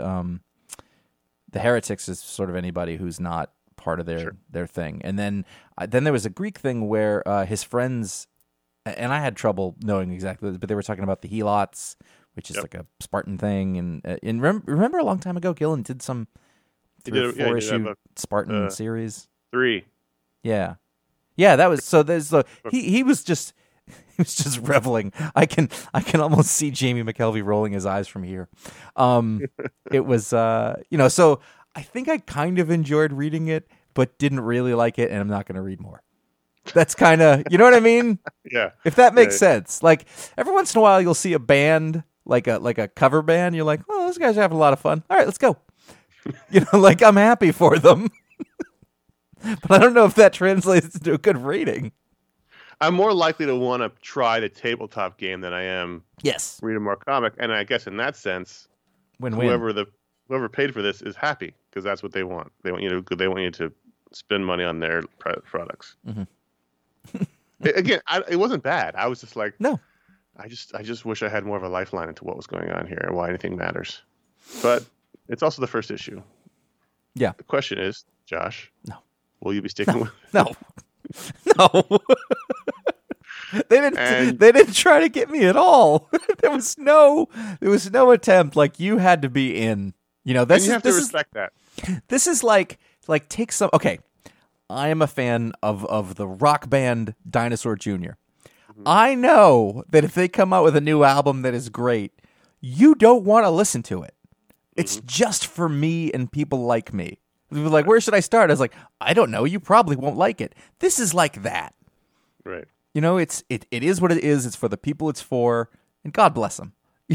heretics is sort of anybody who's not part of their thing, and then there was a Greek thing where his friends, and I had trouble knowing exactly, but they were talking about the Helots, which is like a Spartan thing, and remember a long time ago, Gillen did some. He did 4 he did have issue Spartan series. 3. Yeah, that was so. There's he was just reveling. I can almost see Jamie McKelvey rolling his eyes from here. It was you know, so I think I kind of enjoyed reading it, but didn't really like it, and I'm not going to read more. That's kind of, you know what I mean? Yeah. If that makes sense. Like every once in a while, you'll see a band like a cover band. You're like, oh, those guys are having a lot of fun. All right, let's go. You know, like I'm happy for them, but I don't know if that translates into a good rating. I'm more likely to want to try the tabletop game than I am Yes, read a more comic, and I guess in that sense, win-win. whoever paid for this is happy because that's what they want. They want you to spend money on their products. Again, it wasn't bad. I was just like, No, I just wish I had more of a lifeline into what was going on here and why anything matters. But it's also the first issue. yeah, The question is, Josh, No. will you be sticking with? no, no. They didn't try to get me at all. There was no attempt. Like, you had to be in. You know, And you have to respect that. This is like take some. Okay, I am a fan of the rock band Dinosaur Jr. I know that if they come out with a new album that is great, you don't want to listen to it. It's just for me and people like me. We were like, where should I start? I was like, I don't know. You probably won't like it. This is like that. Right. You know, it is what it is. It's for the people it's for, and God bless them.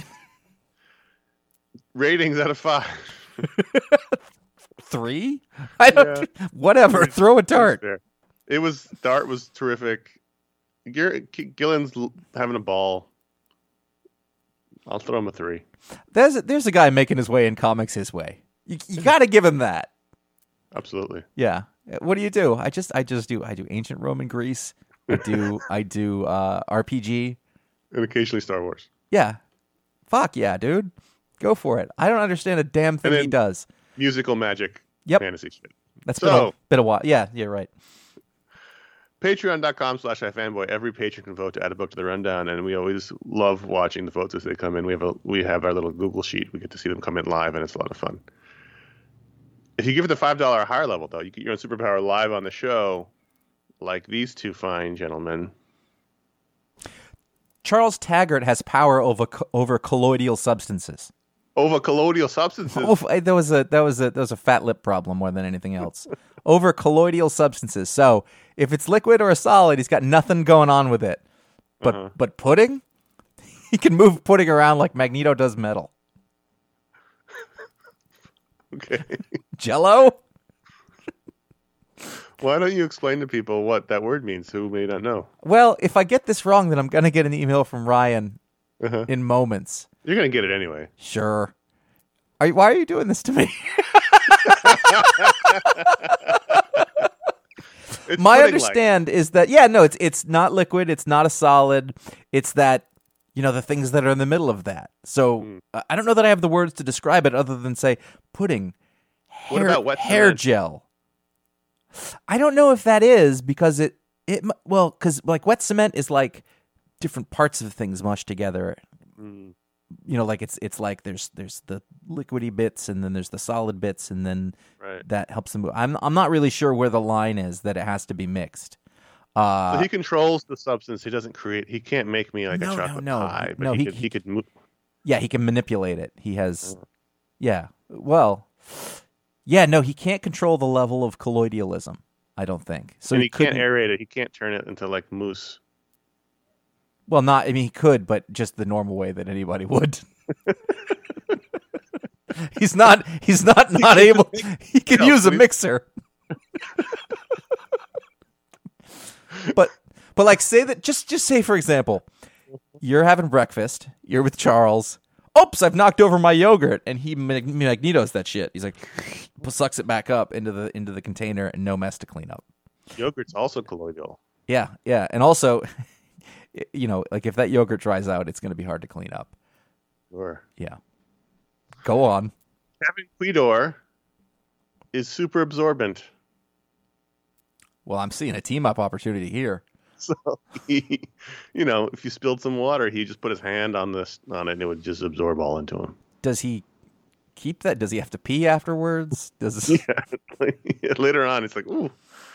Ratings out of 5. 3? I don't. Whatever. Throw a dart. Dart was terrific. Gillen's having a ball. I'll throw him a 3. There's a guy making his way in comics his way. You got to give him that. Absolutely. Yeah. What do? I do ancient Roman Greece. I do RPG. And occasionally Star Wars. Yeah. Fuck yeah, dude. Go for it. I don't understand a damn thing he does. Musical magic. Yep. Fantasy shit. That's been a bit of while. Yeah, you're right. Patreon.com/ifanboy. Every patron can vote to add a book to the rundown, and we always love watching the votes as they come in. We have our little Google sheet. We get to see them come in live, and it's a lot of fun. If you give it the $5 or higher level, though, you get your own superpower live on the show, like these two fine gentlemen. Charles Taggart has power over colloidal substances. Over colloidal substances. That was a fat lip problem more than anything else. Over colloidal substances. So if it's liquid or a solid, he's got nothing going on with it. But pudding, he can move pudding around like Magneto does metal. Okay. Jello. Why don't you explain to people what that word means who may not know? Well, if I get this wrong, then I'm going to get an email from Ryan in moments. You're going to get it anyway. Sure. Why are you doing this to me? My understand is that, it's not liquid. It's not a solid. It's that, the things that are in the middle of that. So I don't know that I have the words to describe it other than say pudding, what about wet hair cement? Gel. I don't know if that is because because like wet cement is like different parts of things mushed together. Like it's like there's the liquidy bits and then there's the solid bits and then that helps them move. I'm not really sure where the line is that it has to be mixed. So he controls the substance. He doesn't create. He can't make me like a chocolate pie. But he could move. Yeah, he can manipulate it. He has. Yeah. Well. Yeah. No, he can't control the level of colloidalism. I don't think. So and he can't aerate it. He can't turn it into like mousse. Well, he could, but just the normal way that anybody would. He's not able. He can use a mixer. But like say that just say for example, you're having breakfast, you're with Charles. Oops, I've knocked over my yogurt, and he Magneto's that shit. He's like sucks it back up into the container and no mess to clean up. Yogurt's also colloidal. Yeah, and also like if that yogurt dries out, it's going to be hard to clean up. Sure. Yeah. Go on. Kevin Quidor is super absorbent. Well, I'm seeing a team-up opportunity here. So he, if you spilled some water, he just put his hand on it and it would just absorb all into him. Does he keep that? Does he have to pee afterwards? Later on, it's like, ooh.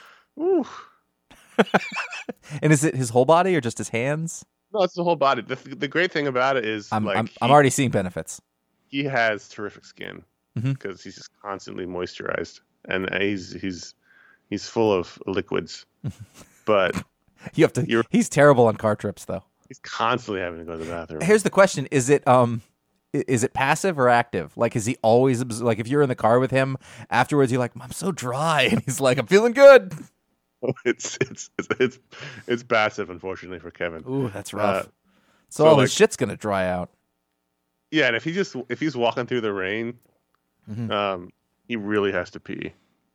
And is it his whole body or just his hands? No, it's the whole body. The great thing about it is I'm already seeing benefits. He has terrific skin because he's just constantly moisturized, and he's full of liquids. But he's terrible on car trips, though. He's constantly having to go to the bathroom. Here's the question: Is it passive or active? Like, is he always like if you're in the car with him afterwards, you're like, I'm so dry, and he's like, I'm feeling good. It's passive, unfortunately, for Kevin. Ooh, that's rough. So all his shit's gonna dry out. Yeah, and if he's walking through the rain, he really has to pee.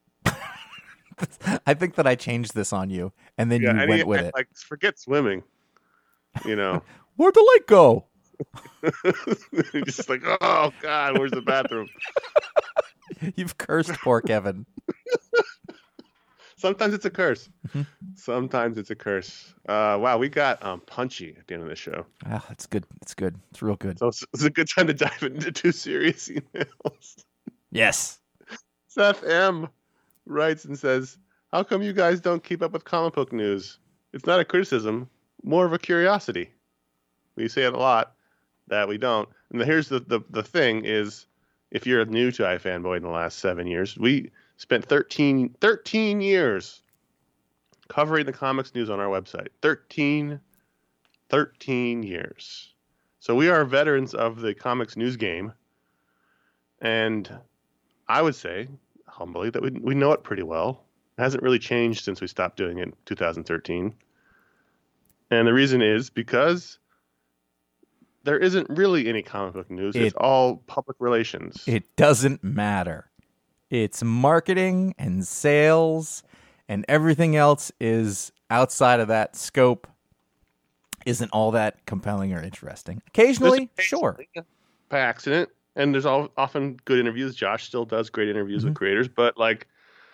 I think that I changed this on you, and then you went with it. Like, forget swimming. Where'd the lake go? You're just like, oh God, where's the bathroom? You've cursed poor Kevin. Sometimes it's a curse. Sometimes it's a curse. Wow, we got punchy at the end of the show. Ah, it's good. It's good. It's real good. So it's a good time to dive into 2 serious emails. Yes. Seth M. writes and says, how come you guys don't keep up with comic book news? It's not a criticism, more of a curiosity. We say it a lot that we don't. And here's the thing is, if you're new to iFanboy in the last 7 years, we spent 13 years covering the comics news on our website. 13 years. So we are veterans of the comics news game. And I would say, humbly, that we know it pretty well. It hasn't really changed since we stopped doing it in 2013. And the reason is because there isn't really any comic book news. It's all public relations. It doesn't matter. It's marketing and sales, and everything else is outside of that scope. Isn't all that compelling or interesting. Occasionally, sure. By accident. And there's often good interviews. Josh still does great interviews with creators. But like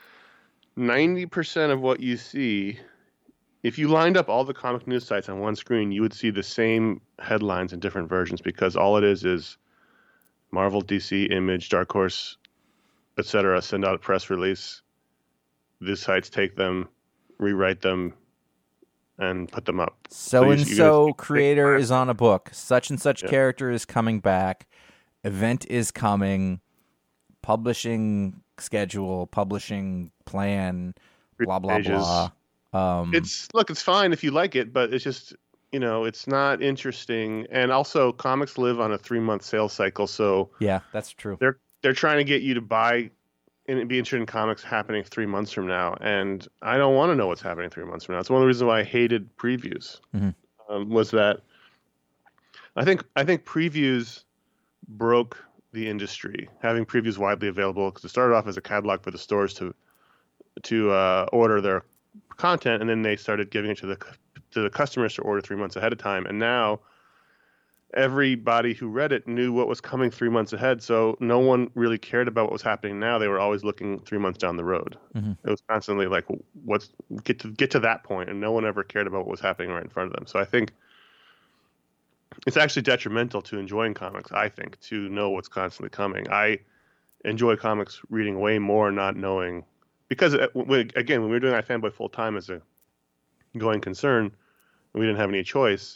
90% of what you see, if you lined up all the comic news sites on one screen, you would see the same headlines in different versions, because all it is Marvel, DC, Image, Dark Horse, etc. send out a press release. These sites take them, rewrite them, and put them up. So-and-so creator is on a book. Such and such character is coming back. Event is coming. Publishing schedule, publishing plan, blah, blah, blah. It's fine if you like it, but it's just, it's not interesting. And also, comics live on a 3-month sales cycle, so yeah, that's true. They're trying to get you to buy and be interested in comics happening 3 months from now, and I don't want to know what's happening 3 months from now. It's one of the reasons why I hated previews. Was that I think previews broke the industry, having previews widely available, because it started off as a catalog for the stores to order their content, and then they started giving it to the customers to order 3 months ahead of time. And now everybody who read it knew what was coming 3 months ahead, so no one really cared about what was happening now. They were always looking 3 months down the road. It was constantly like, get to that point, and no one ever cared about what was happening right in front of them. So I think it's actually detrimental to enjoying comics, I think, to know what's constantly coming. I enjoy comics reading way more not knowing, because when we were doing iFanboy full time as a going concern, and we didn't have any choice,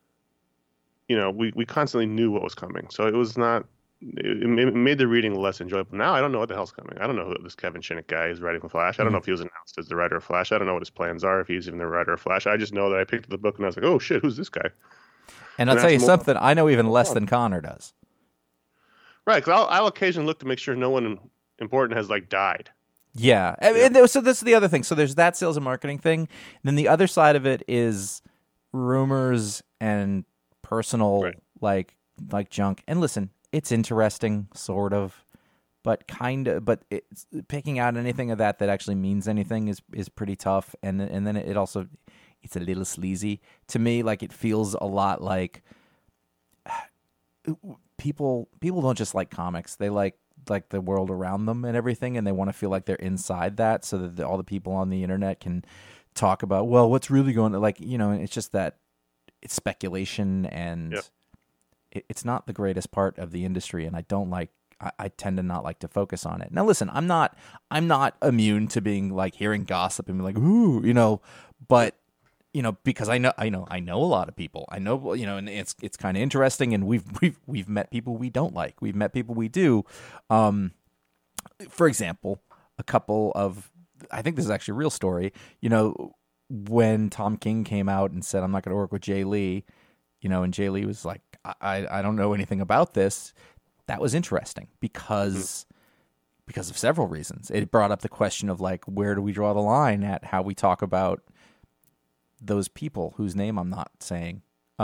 we constantly knew what was coming. So it was not, it made the reading less enjoyable. Now I don't know what the hell's coming. I don't know who this Kevin Shinnick guy is writing for Flash. I don't know if he was announced as the writer of Flash. I don't know what his plans are, if he's even the writer of Flash. I just know that I picked up the book and I was like, oh shit, who's this guy? And I'll tell you something, I know even less than Connor does. Right, because I'll occasionally look to make sure no one important has died. Yeah. And so this is the other thing. So there's that sales and marketing thing. And then the other side of it is rumors and personal like junk. And listen, it's interesting, sort of, but it's, picking out anything of that actually means anything is pretty tough. And then it also, it's a little sleazy to me. It feels a lot like people don't just like comics. They like the world around them and everything, and they want to feel like they're inside that, so that all the people on the internet can talk about, well, what's really going on. It's just that it's speculation, and it's not the greatest part of the industry, and I tend to not like to focus on it. Now listen, I'm not immune to being hearing gossip and being ooh, but because I know a lot of people. I know, and it's kind of interesting, and we've met people we don't like. We've met people we do. For example, a couple of, I think this is actually a real story. When Tom King came out and said, I'm not going to work with Jay Lee, and Jay Lee was like, I don't know anything about this. That was interesting because of several reasons. It brought up the question of where do we draw the line at how we talk about those people whose name I'm not saying.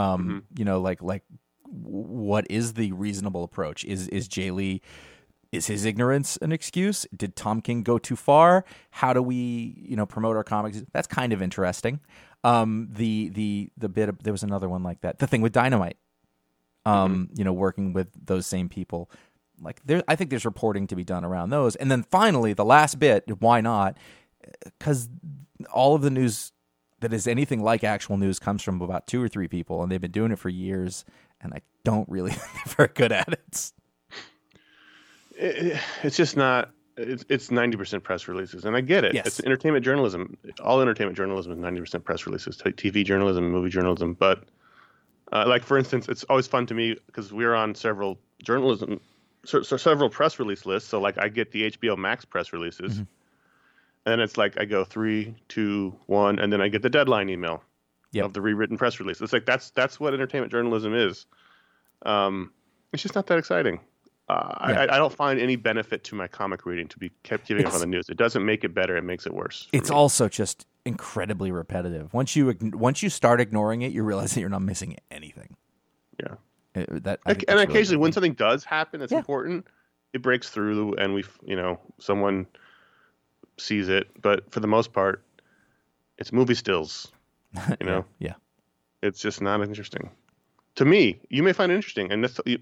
What is the reasonable approach? Is Jay Lee, is his ignorance an excuse? Did Tom King go too far? How do we, promote our comics? That's kind of interesting. The bit of, there was another one like that. The thing with Dynamite, working with those same people. I think there's reporting to be done around those. And then finally, the last bit, why not? Because all of the news that is anything like actual news comes from about 2 or 3 people, and they've been doing it for years, and I don't really think they're very good at it. It's just not. It's 90% press releases, and I get it. Yes. It's entertainment journalism. All entertainment journalism is 90% press releases, TV journalism, movie journalism. But for instance, it's always fun to me because we're on several press release lists. So I get the HBO Max press releases. And then it's like I go 3, 2, 1, and then I get the deadline email Yep. of the rewritten press release. It's like that's what entertainment journalism is. It's just not that exciting. I don't find any benefit to my comic reading to be kept giving up on the news. It doesn't make it better; it makes it worse. It's also just incredibly repetitive. Once you start ignoring it, you realize that you're not missing anything. Yeah. And Occasionally, when something does happen that's important, it breaks through, and someone sees it. But for the most part, it's movie stills. Yeah. It's just not interesting to me. You may find it interesting, and we're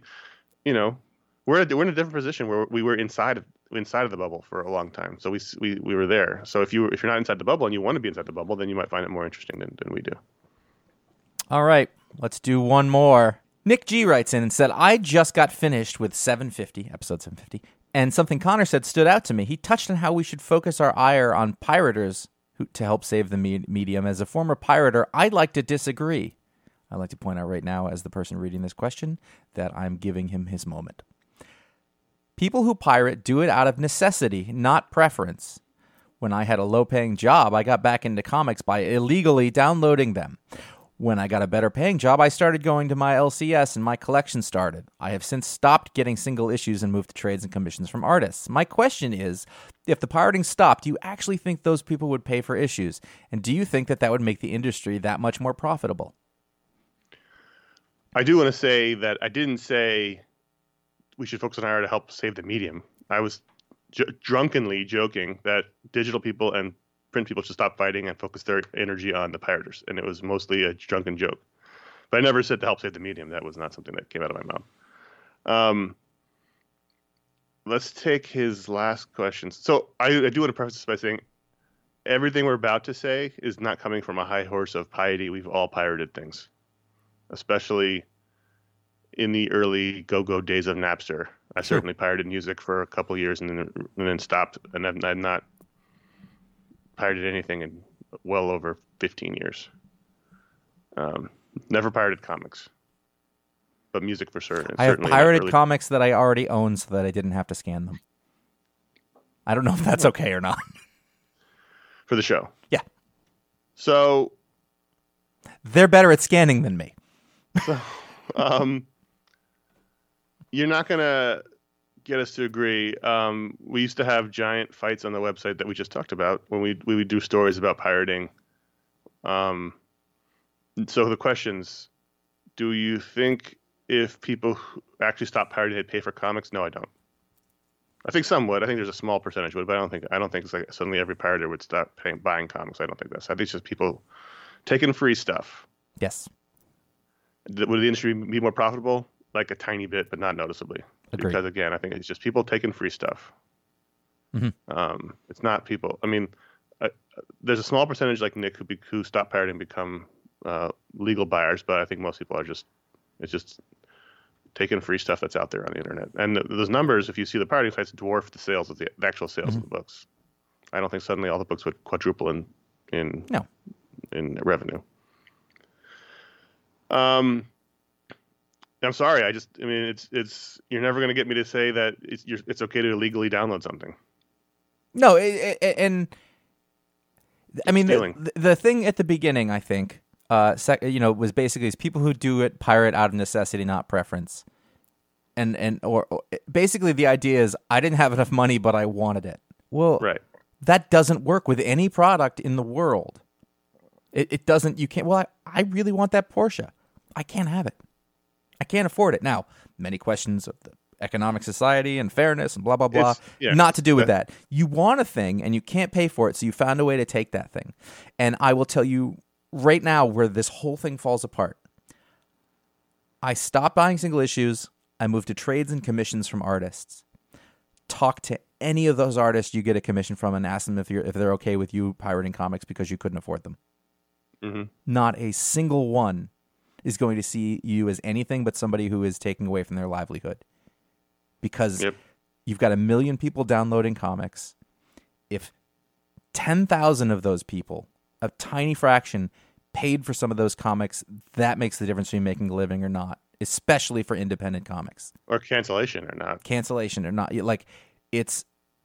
in a different position where we were inside of the bubble for a long time. So we were there. So if you're not inside the bubble and you want to be inside the bubble, then you might find it more interesting than we do. All right, let's do one more. Nick G writes in and said, I just got finished with episode 750, and something Connor said stood out to me. He touched on how we should focus our ire on pirators to help save the medium. As a former pirater, I'd like to disagree. I'd like to point out right now, as the person reading this question, that I'm giving him his moment. People who pirate do it out of necessity, not preference. When I had a low-paying job, I got back into comics by illegally downloading them. When I got a better-paying job, I started going to my LCS and my collection started. I have since stopped getting single issues and moved to trades and commissions from artists. My question is, if the pirating stopped, do you actually think those people would pay for issues? And do you think that would make the industry that much more profitable? I do want to say that I didn't say we should focus on ire to help save the medium. I was drunkenly joking that digital people and print people should stop fighting and focus their energy on the pirators. And it was mostly a drunken joke. But I never said to help save the medium. That was not something that came out of my mouth. Let's take his last question. So I do want to preface this by saying everything we're about to say is not coming from a high horse of piety. We've all pirated things, especially in the early go-go days of Napster. I certainly pirated music for a couple of years and then stopped. And I've not pirated anything in well over 15 years. Never pirated comics, but music for certain. I have pirated comics that I already own so that I didn't have to scan them. I don't know if that's okay or not. For the show. Yeah. So they're better at scanning than me. So, you're not going to get us to agree. We used to have giant fights on the website that we just talked about when we would do stories about pirating. So the questions, do you think if people actually stop pirating, they'd pay for comics? No, I don't. I think some would. I think there's a small percentage would, but I don't think it's like suddenly every pirater would stop buying comics. I don't think that's. I think it's just people taking free stuff. Yes. Would the industry be more profitable? Like a tiny bit, but not noticeably. Agreed. Because again, I think it's just people taking free stuff. Mm-hmm. It's not people. I mean, there's a small percentage like Nick who stop pirating and become legal buyers, but I think most people it's just taking free stuff that's out there on the internet. And those numbers, if you see the pirating sites, dwarf the sales of the actual sales of the books. I don't think suddenly all the books would quadruple in revenue. I'm sorry. I mean, it's you're never going to get me to say that it's okay to illegally download something. No, and I mean the thing at the beginning, I think, was basically is people who do it pirate out of necessity, not preference, or basically the idea is I didn't have enough money, but I wanted it. Well, right. That doesn't work with any product in the world. It doesn't. You can't. Well, I really want that Porsche. I can't have it. I can't afford it. Now, many questions of the economic society and fairness and blah, blah, blah. Not to do with that. You want a thing and you can't pay for it, so you found a way to take that thing. And I will tell you right now where this whole thing falls apart. I stopped buying single issues. I moved to trades and commissions from artists. Talk to any of those artists you get a commission from and ask them if they're okay with you pirating comics because you couldn't afford them. Mm-hmm. Not a single one is going to see you as anything but somebody who is taking away from their livelihood. Because you've got 1 million people downloading comics. If 10,000 of those people, a tiny fraction, paid for some of those comics, that makes the difference between making a living or not, especially for independent comics. Or cancellation or not. Cancellation or not. Like, it's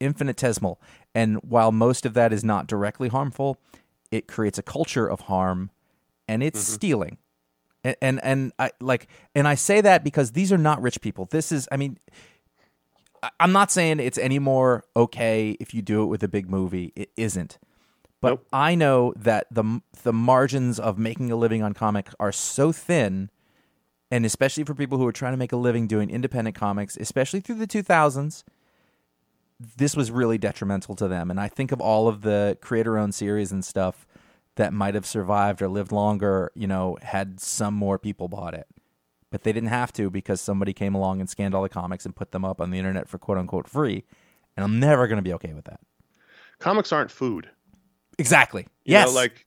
infinitesimal. And while most of that is not directly harmful, it creates a culture of harm, and it's stealing. And I say that because these are not rich people. This is, I mean, I'm not saying it's any more okay if you do it with a big movie. It isn't. But Nope. I know that the margins of making a living on comics are so thin, and especially for people who are trying to make a living doing independent comics, especially through the 2000s, this was really detrimental to them. And I think of all of the creator-owned series and stuff that might have survived or lived longer, had some more people bought it. But they didn't have to because somebody came along and scanned all the comics and put them up on the internet for quote-unquote free. And I'm never going to be okay with that. Comics aren't food. Exactly. You Yes. know, like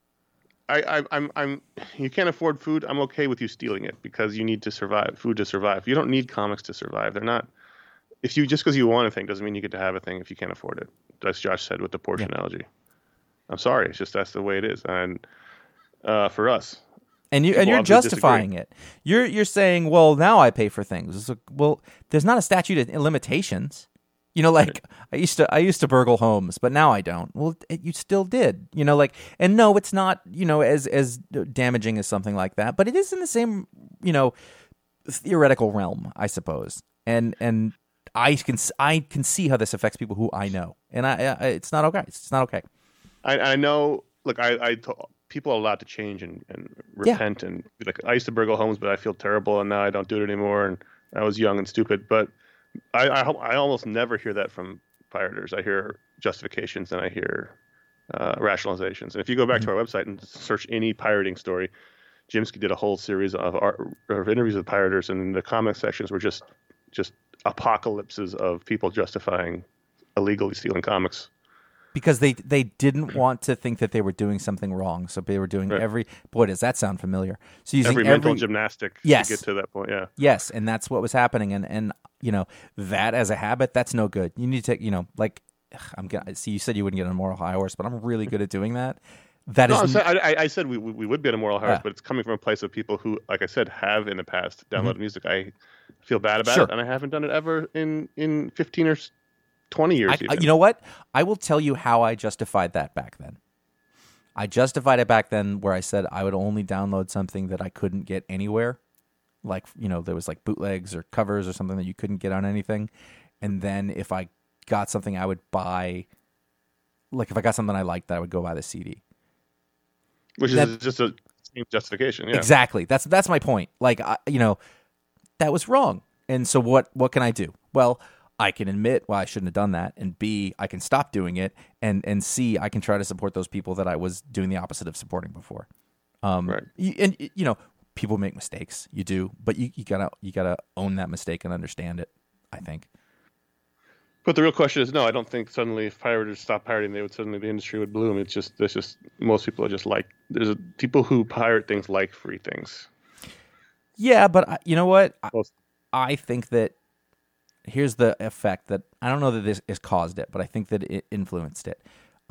I'm you can't afford food. I'm okay with you stealing it because you need to survive. Food to survive. You don't need comics to survive. They're not. If you just because you want a thing doesn't mean you get to have a thing if you can't afford it. As Josh said with the Porsche analogy. I'm sorry. It's just that's the way it is. And for us, And you're obviously justifying it. You're saying, well, now I pay for things. It's like, well, there's not a statute of limitations. Like I used to burgle homes, but now I don't. Well, you still did. And no, it's not. As damaging as something like that, but it is in the same theoretical realm, I suppose. And I can see how this affects people who I know, and it's not okay. It's not okay. I know. Look, people are allowed to change and repent and like I used to burgle homes, but I feel terrible, and now I don't do it anymore. And I was young and stupid, but I almost never hear that from pirators. I hear justifications and I hear rationalizations. And if you go back to our website and search any pirating story, Jimsky did a whole series of interviews with pirators, and the comment sections were just apocalypses of people justifying illegally stealing comics. Because they didn't want to think that they were doing something wrong, so they were doing boy, does that sound familiar? So using every mental gymnastic to get to that point, yeah. Yes, and that's what was happening, and that as a habit, that's no good. You need to I'm gonna see. You said you wouldn't get on a moral high horse, but I'm really good at doing that. I said we would be on a moral high horse, but it's coming from a place of people who, like I said, have in the past downloaded music. I feel bad about it, and I haven't done it ever in 15 or 20 years. You know what? I will tell you how I justified that back then. I justified it back then where I said I would only download something that I couldn't get anywhere. Like, there was like bootlegs or covers or something that you couldn't get on anything. And then if I got something I would buy, like if I got something I liked, I would go buy the CD. Which is just a justification. Yeah. Exactly. That's my point. Like, that was wrong. And so what can I do? Well, I can admit, I shouldn't have done that, and B, I can stop doing it, and C, I can try to support those people that I was doing the opposite of supporting before. Right. People make mistakes. You do, but you gotta own that mistake and understand it, I think. But the real question is, no, I don't think suddenly if pirators stop pirating, the industry would bloom. It's just most people are just like people who pirate things like free things. Yeah, but you know what? I think that. Here's the effect that I don't know that this has caused it, but I think that it influenced it.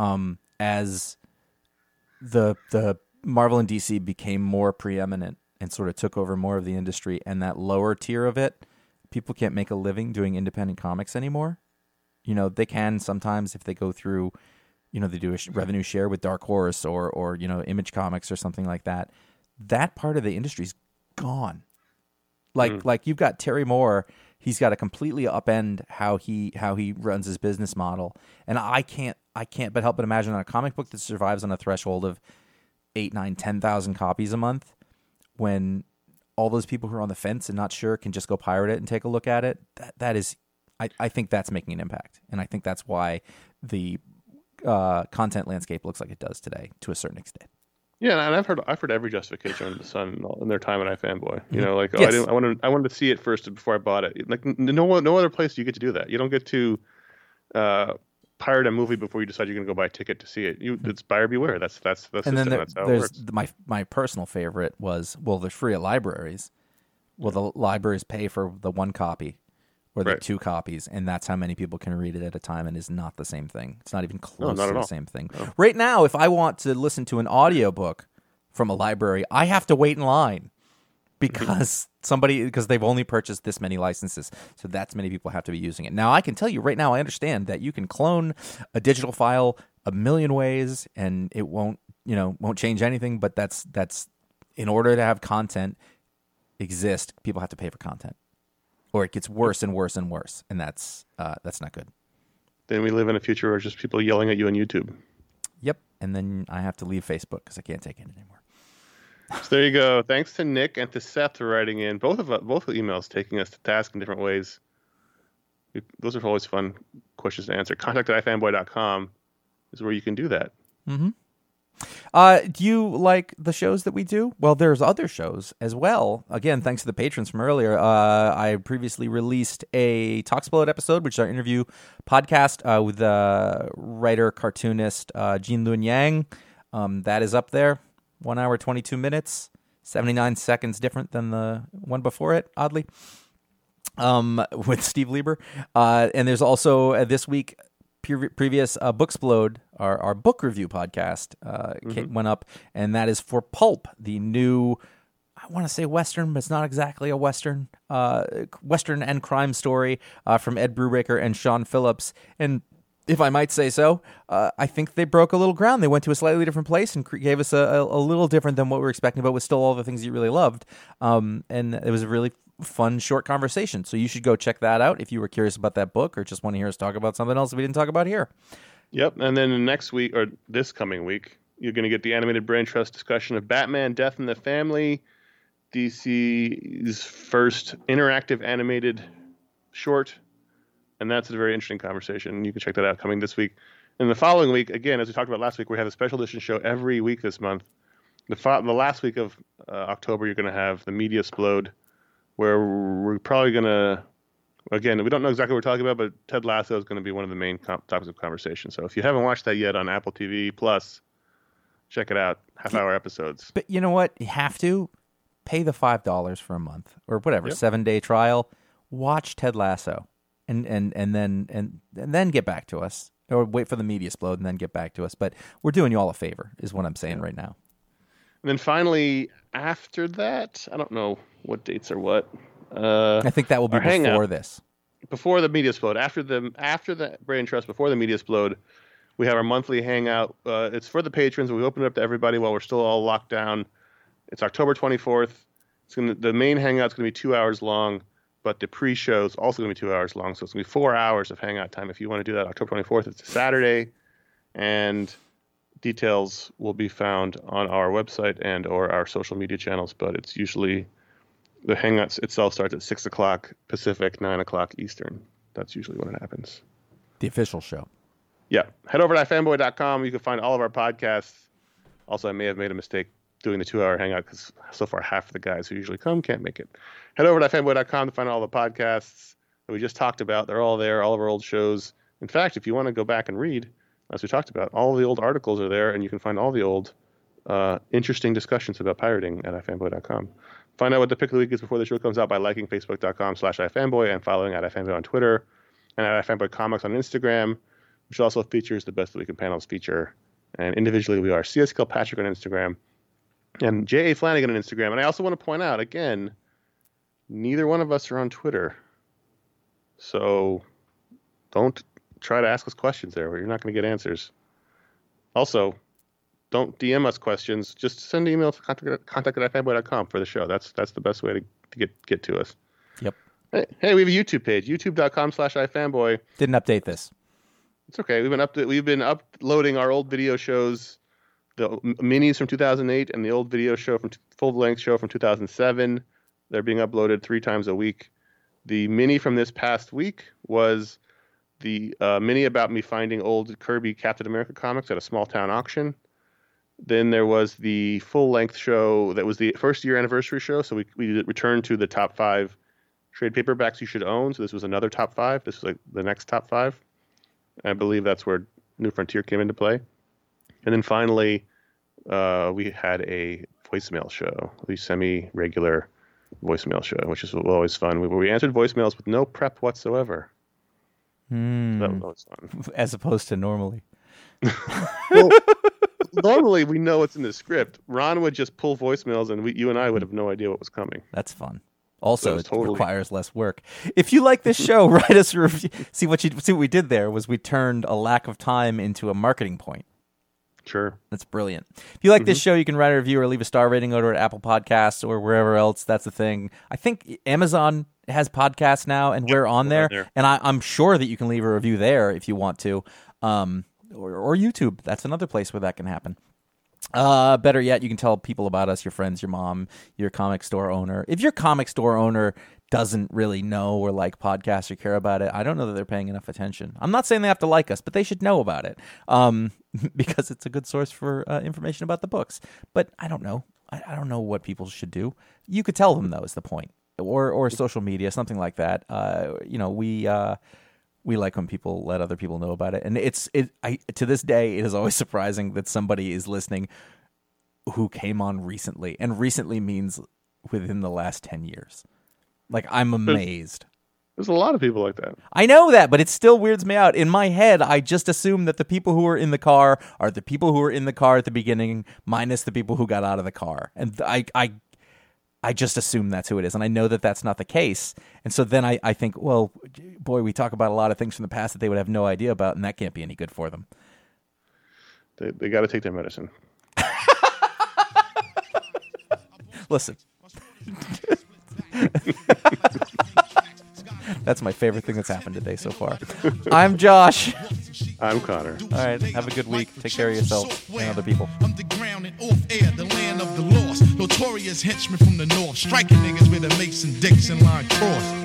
As the Marvel and DC became more preeminent and sort of took over more of the industry, and that lower tier of it, people can't make a living doing independent comics anymore. They can sometimes if they go through, they do a revenue share with Dark Horse or Image Comics or something like that. That part of the industry's gone. Like you've got Terry Moore. He's got to completely upend how he runs his business model, and I can't but help but imagine that a comic book that survives on a threshold of 8, 9, 10,000 copies a month, when all those people who are on the fence and not sure can just go pirate it and take a look at it. That is, I think that's making an impact, and I think that's why the content landscape looks like it does today to a certain extent. Yeah, and I've heard every justification under the sun in their time at iFanboy. Yes. I wanted to see it first before I bought it. Like no other place do you get to do that. You don't get to pirate a movie before you decide you're going to go buy a ticket to see it. It's buyer beware. That's the system. That's how it works. My personal favorite was, they're free at libraries. Well, the libraries pay for the one copy or the two copies, and that's how many people can read it at a time, and is not the same thing. It's not even close to the same thing. No. Right now, if I want to listen to an audiobook from a library, I have to wait in line because they've only purchased this many licenses, so that's many people have to be using it. Now, I can tell you right now, I understand that you can clone a digital file a million ways, and it won't change anything. But that's in order to have content exist, people have to pay for content, or it gets worse and worse and worse, and that's not good. Then we live in a future where it's just people yelling at you on YouTube. Yep, and then I have to leave Facebook because I can't take it anymore. So there you go. Thanks to Nick and to Seth for writing in. Both emails taking us to task in different ways. Those are always fun questions to answer. Contact@ifanboy.com is where you can do that. Mm-hmm. Do you like the shows that we do? Well, there's other shows as well. Again, thanks to the patrons from earlier. I previously released a Talksplode episode, which is our interview podcast with writer, cartoonist Gene Luen Yang. That is up there. 1 hour, 22 minutes, 79 seconds different than the one before it, oddly, with Steve Lieber. And there's also this week, previous Booksplode, our book review podcast went up, and that is for Pulp, the new, I want to say Western, but it's not exactly a Western, Western and crime story from Ed Brubaker and Sean Phillips. And if I might say so, I think they broke a little ground. They went to a slightly different place and gave us a little different than what we were expecting, but with still all the things you really loved. And it was a really fun, short conversation. So you should go check that out if you were curious about that book or just want to hear us talk about something else we didn't talk about here. Yep. And then next week, or this coming week, you're going to get the Animated Brain Trust discussion of Batman, Death in the Family, DC's first interactive animated short. And that's a very interesting conversation. You can check that out coming this week. And the following week, again, as we talked about last week, we have a special edition show every week this month. The last week of October, you're going to have the Media Splode, where we're probably going to, again, we don't know exactly what we're talking about, but Ted Lasso is going to be one of the main topics of conversation. So if you haven't watched that yet on Apple TV Plus, check it out. Half-hour episodes. But you know what? You have to pay the $5 for a month or whatever, 7-day trial. Watch Ted Lasso, and then get back to us, or wait for the Media Splode and then get back to us. But we're doing you all a favor, is what I'm saying right now. And then finally, after that, I don't know what dates are what. I think that will be before this. Before the Media Splode. After the Brain Trust, before the Media Splode, we have our monthly hangout. It's for the patrons. We open it up to everybody while we're still all locked down. It's October 24th. The main hangout's going to be 2 hours long, but the pre-show is also going to be 2 hours long. So it's going to be 4 hours of hangout time. If you want to do that, October 24th, it's a Saturday. And details will be found on our website and or our social media channels, but it's usually the Hangouts itself starts at 6 o'clock Pacific, 9 o'clock Eastern. That's usually when it happens. The official show. Yeah. Head over to ifanboy.com. You can find all of our podcasts. Also, I may have made a mistake doing the 2 hour hangout because so far half of the guys who usually come can't make it. Head over to ifanboy.com to find all the podcasts that we just talked about. They're all there, all of our old shows. In fact, if you want to go back and read, as we talked about, all the old articles are there, and you can find all the old interesting discussions about pirating at ifanboy.com. Find out what the pick of the week is before the show comes out by liking facebook.com/ifanboy and following at ifanboy on Twitter and at ifanboy comics on Instagram, which also features the Best of the Week in Panels feature. And individually, we are CS Kilpatrick on Instagram and J.A. Flanagan on Instagram. And I also want to point out, again, neither one of us are on Twitter. So don't try to ask us questions there where you're not going to get answers. Also, don't DM us questions. Just send an email to contact@ifanboy.com for the show. That's the best way to get to us. Yep. Hey, we have a YouTube page, youtube.com/ifanboy. Didn't update this. It's okay. We've been uploading our old video shows, the minis from 2008 and the old video show from full-length show from 2007. They're being uploaded 3 times a week. The mini from this past week was the mini about me finding old Kirby Captain America comics at a small town auction. Then there was the full-length show that was the first-year anniversary show. So we returned to the top 5 trade paperbacks you should own. So this was another top 5. This was like the next top 5. I believe that's where New Frontier came into play. And then finally, we had a voicemail show, the semi-regular voicemail show, which is always fun. We answered voicemails with no prep whatsoever. So that was always fun. As opposed to normally. Well, normally we know what's in the script. Ron would just pull voicemails, and you and I would have no idea what was coming. That's fun. Also, it totally requires less work. If you like this show, write us a review. See what we did there was we turned a lack of time into a marketing point. Sure. That's brilliant. If you like this show, you can write a review or leave a star rating over at Apple Podcasts or wherever else. That's the thing. I think Amazon has podcasts now, and we're on there. And I'm sure that you can leave a review there if you want to. Or YouTube. That's another place where that can happen. Better yet, you can tell people about us, your friends, your mom, your comic store owner. If your comic store owner doesn't really know or like podcasts or care about it, I don't know that they're paying enough attention. I'm not saying they have to like us, but they should know about it because it's a good source for information about the books. But I don't know. I don't know what people should do. You could tell them, though, is the point. Or social media, something like that. We like when people let other people know about it. And to this day, it is always surprising that somebody is listening who came on recently. And recently means within the last 10 years. Like, I'm amazed. There's a lot of people like that. I know that, but it still weirds me out. In my head, I just assume that the people who are in the car are the people who were in the car at the beginning, minus the people who got out of the car. And I just assume that's who it is. And I know that that's not the case. And so then I think, well, boy, we talk about a lot of things from the past that they would have no idea about, and that can't be any good for them. They got to take their medicine. Listen. That's my favorite thing that's happened today so far. I'm Josh. I'm Connor. All right, have a good week. Take care of yourself and other people. Underground and off air, the land of the lost. Notorious henchmen from the north, striking niggas with a Mason-Dixon line cross.